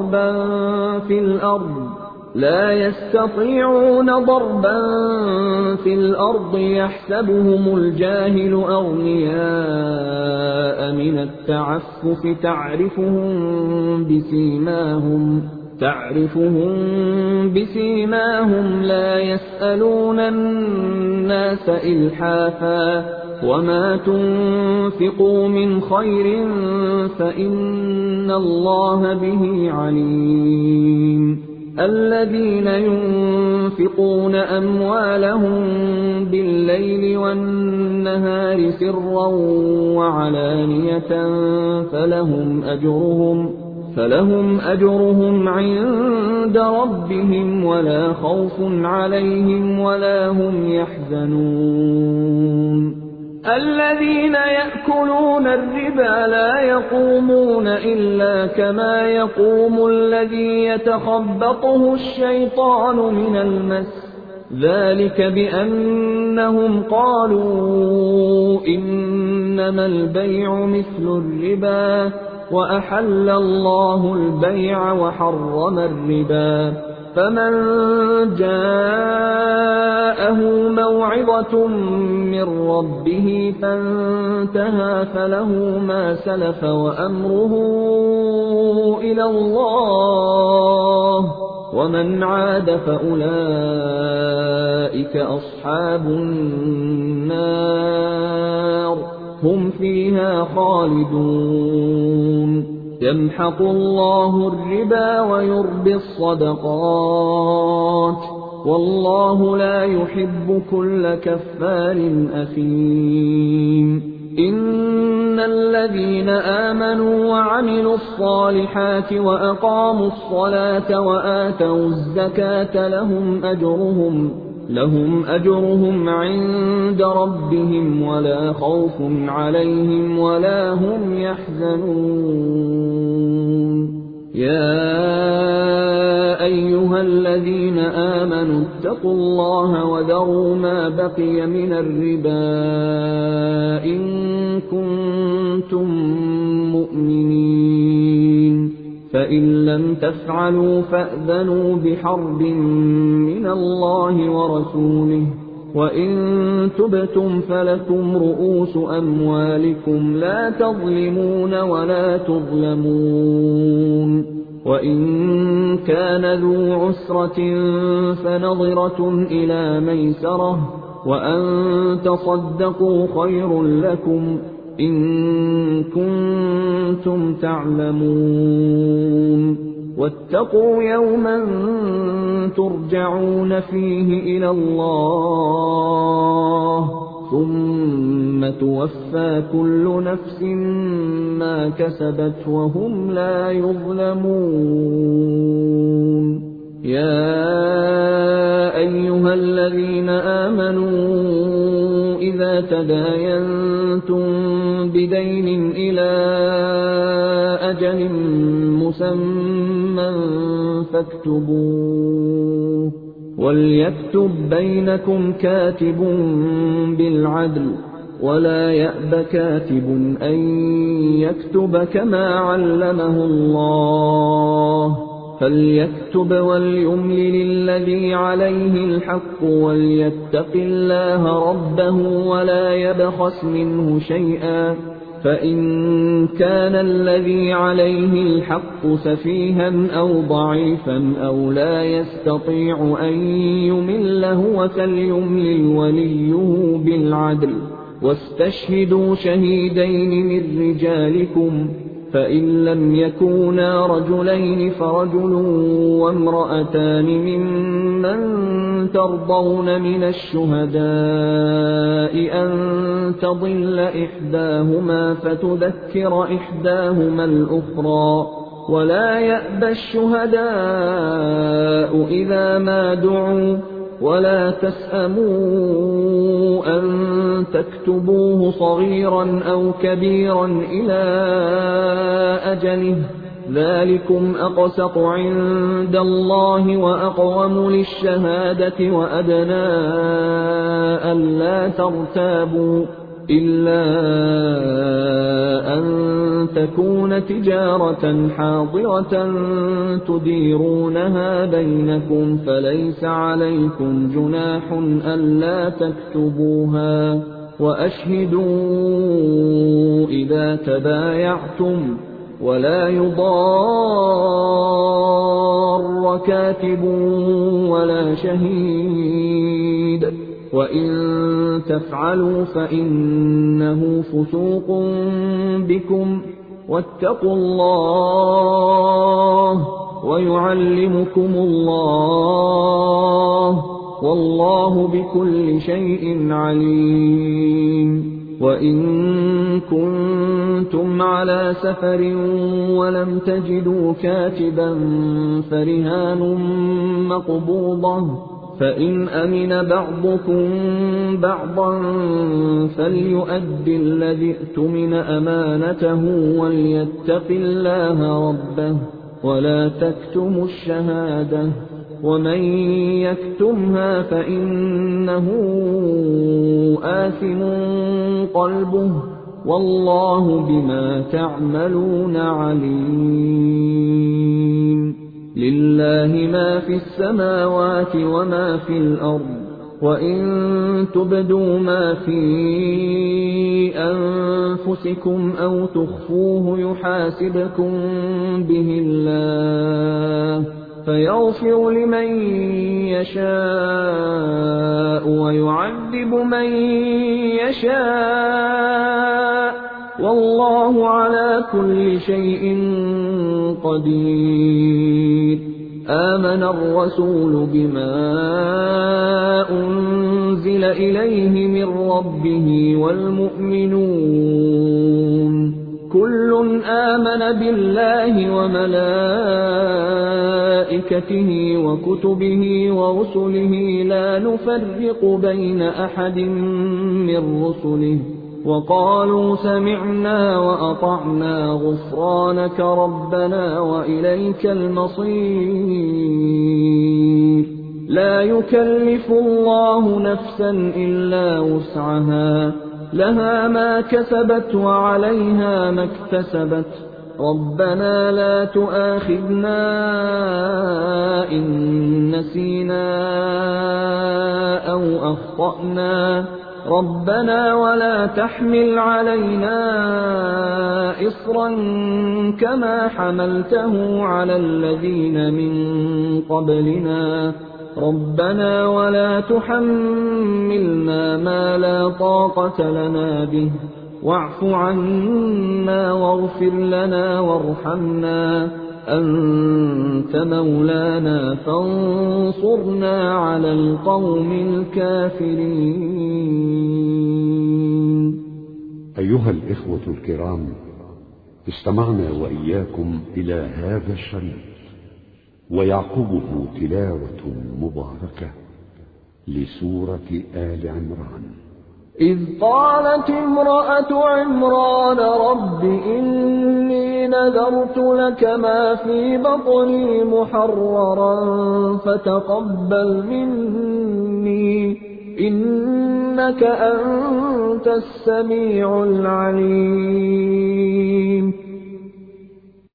ضربا في الأرض يحسبهم الجاهل أغنياء من التعفف تعرفهم بسيماهم لا يسألون الناس إلحافا وما تنفقوا من خير فإن الله به عليم الذين ينفقون أموالهم بالليل والنهار سرا وعلانية فلهم أجرهم عند ربهم ولا خوف عليهم ولا هم يحزنون الذين يأكلون الربا لا يقومون إلا كما يقوم الذي يتخبطه الشيطان من المس ذلك بأنهم قالوا إنما البيع مثل الربا وأحل الله البيع وحرم الربا فمن جاءه موعظة من ربه فانتهى فله ما سلف وأمره إلى الله ومن عاد فأولئك أصحاب النار هم فيها خالدون يمحق الله الربا ويربي الصدقات والله لا يحب كل كفار أثيم إن الذين آمنوا وعملوا الصالحات وأقاموا الصلاة وآتوا الزكاة لهم أجرهم عند ربهم ولا خوف عليهم ولا هم يحزنون يا أيها الذين آمنوا اتقوا الله وذروا ما بقي من الربا إن كنتم مؤمنين فإن لم تفعلوا فأذنوا بحرب من الله ورسوله وإن تبتم فلكم رؤوس أموالكم لا تظلمون ولا تظلمون وإن كان ذو عسرة فنظرة إلى ميسرة وأن تصدقوا خير لكم إن كنتم تعلمون واتقوا يوما ترجعون فيه إلى الله ثم توفى كل نفس ما كسبت وهم لا يظلمون يا أيها الذين آمنوا إذا تداينتم بدين إلى أجل مسمى فاكتبوه وليكتب بينكم كاتب بالعدل ولا يأب كاتب أن يكتب كما علمه الله فليكتب وليملل الذي عليه الحق وليتق الله ربه ولا يبخس منه شيئا فإن كان الذي عليه الحق سفيها أو ضعيفا أو لا يستطيع أن يمل هو فليملل وليه بالعدل واستشهدوا شهيدين من رجالكم، فإن لم يكونا رجلين فرجل وامرأتان ممن ترضون من الشهداء أن تضل إحداهما فتذكر إحداهما الأخرى، ولا يأبى الشهداء إذا ما دعوا، ولا تسأموا أن تكتبوه صغيرا أو كبيرا إلى أجله، ذلكم أقسط عند الله وأقوم للشهادة وأدنى ألا ترتابوا، إلا أن تكون تجارة حاضرة تديرونها بينكم فليس عليكم جناح ألا تكتبوها، وأشهدوا إذا تبايعتم، ولا يضار كاتب ولا شهيد، وإن تفعلوا فإنه فسوق بكم، واتقوا الله ويعلمكم الله، والله بكل شيء عليم. وإن كنتم على سفر ولم تجدوا كاتبا فرهان مقبوضة، فإن أمن بعضكم بعضا فليؤد الذي ائتمن أمانته وليتق الله ربه، ولا تكتموا الشهادة، ومن يكتمها فإنه آثم قلبه، والله بما تعملون عليم. لله ما في السماوات وما في الأرض، وإن تبدوا ما في أنفسكم أو تخفوه يحاسبكم به الله، فيغفر لمن يشاء ويعذب من يشاء، والله على كل شيء قدير. آمن الرسول بما أنزل إليه من ربه والمؤمنون كل آمن بالله وملائكته وكتبه ورسله لا نفرق بين أحد من رسله، وقالوا سمعنا وأطعنا غفرانك ربنا وإليك المصير. لا يكلف الله نفسا إلا وسعها، لها ما كسبت وعليها ما اكتسبت، ربنا لا تؤاخذنا إن نسينا أو أخطأنا، ربنا ولا تحمل علينا إصرا كما حملته على الذين من قبلنا، ربنا ولا تحملنا ما لا طاقة لنا به، واعف عنا واغفر لنا وارحمنا، أنت مولانا فانصرنا على القوم الكافرين. أيها الإخوة الكرام، استمعنا وإياكم إلى هذا الشريط ويعقبه تلاوة مباركة لسورة آل عمران. إذ قالت امرأة عمران رب إني نذرت لك ما في بطني محررا فتقبل مني إنك أنت السميع العليم.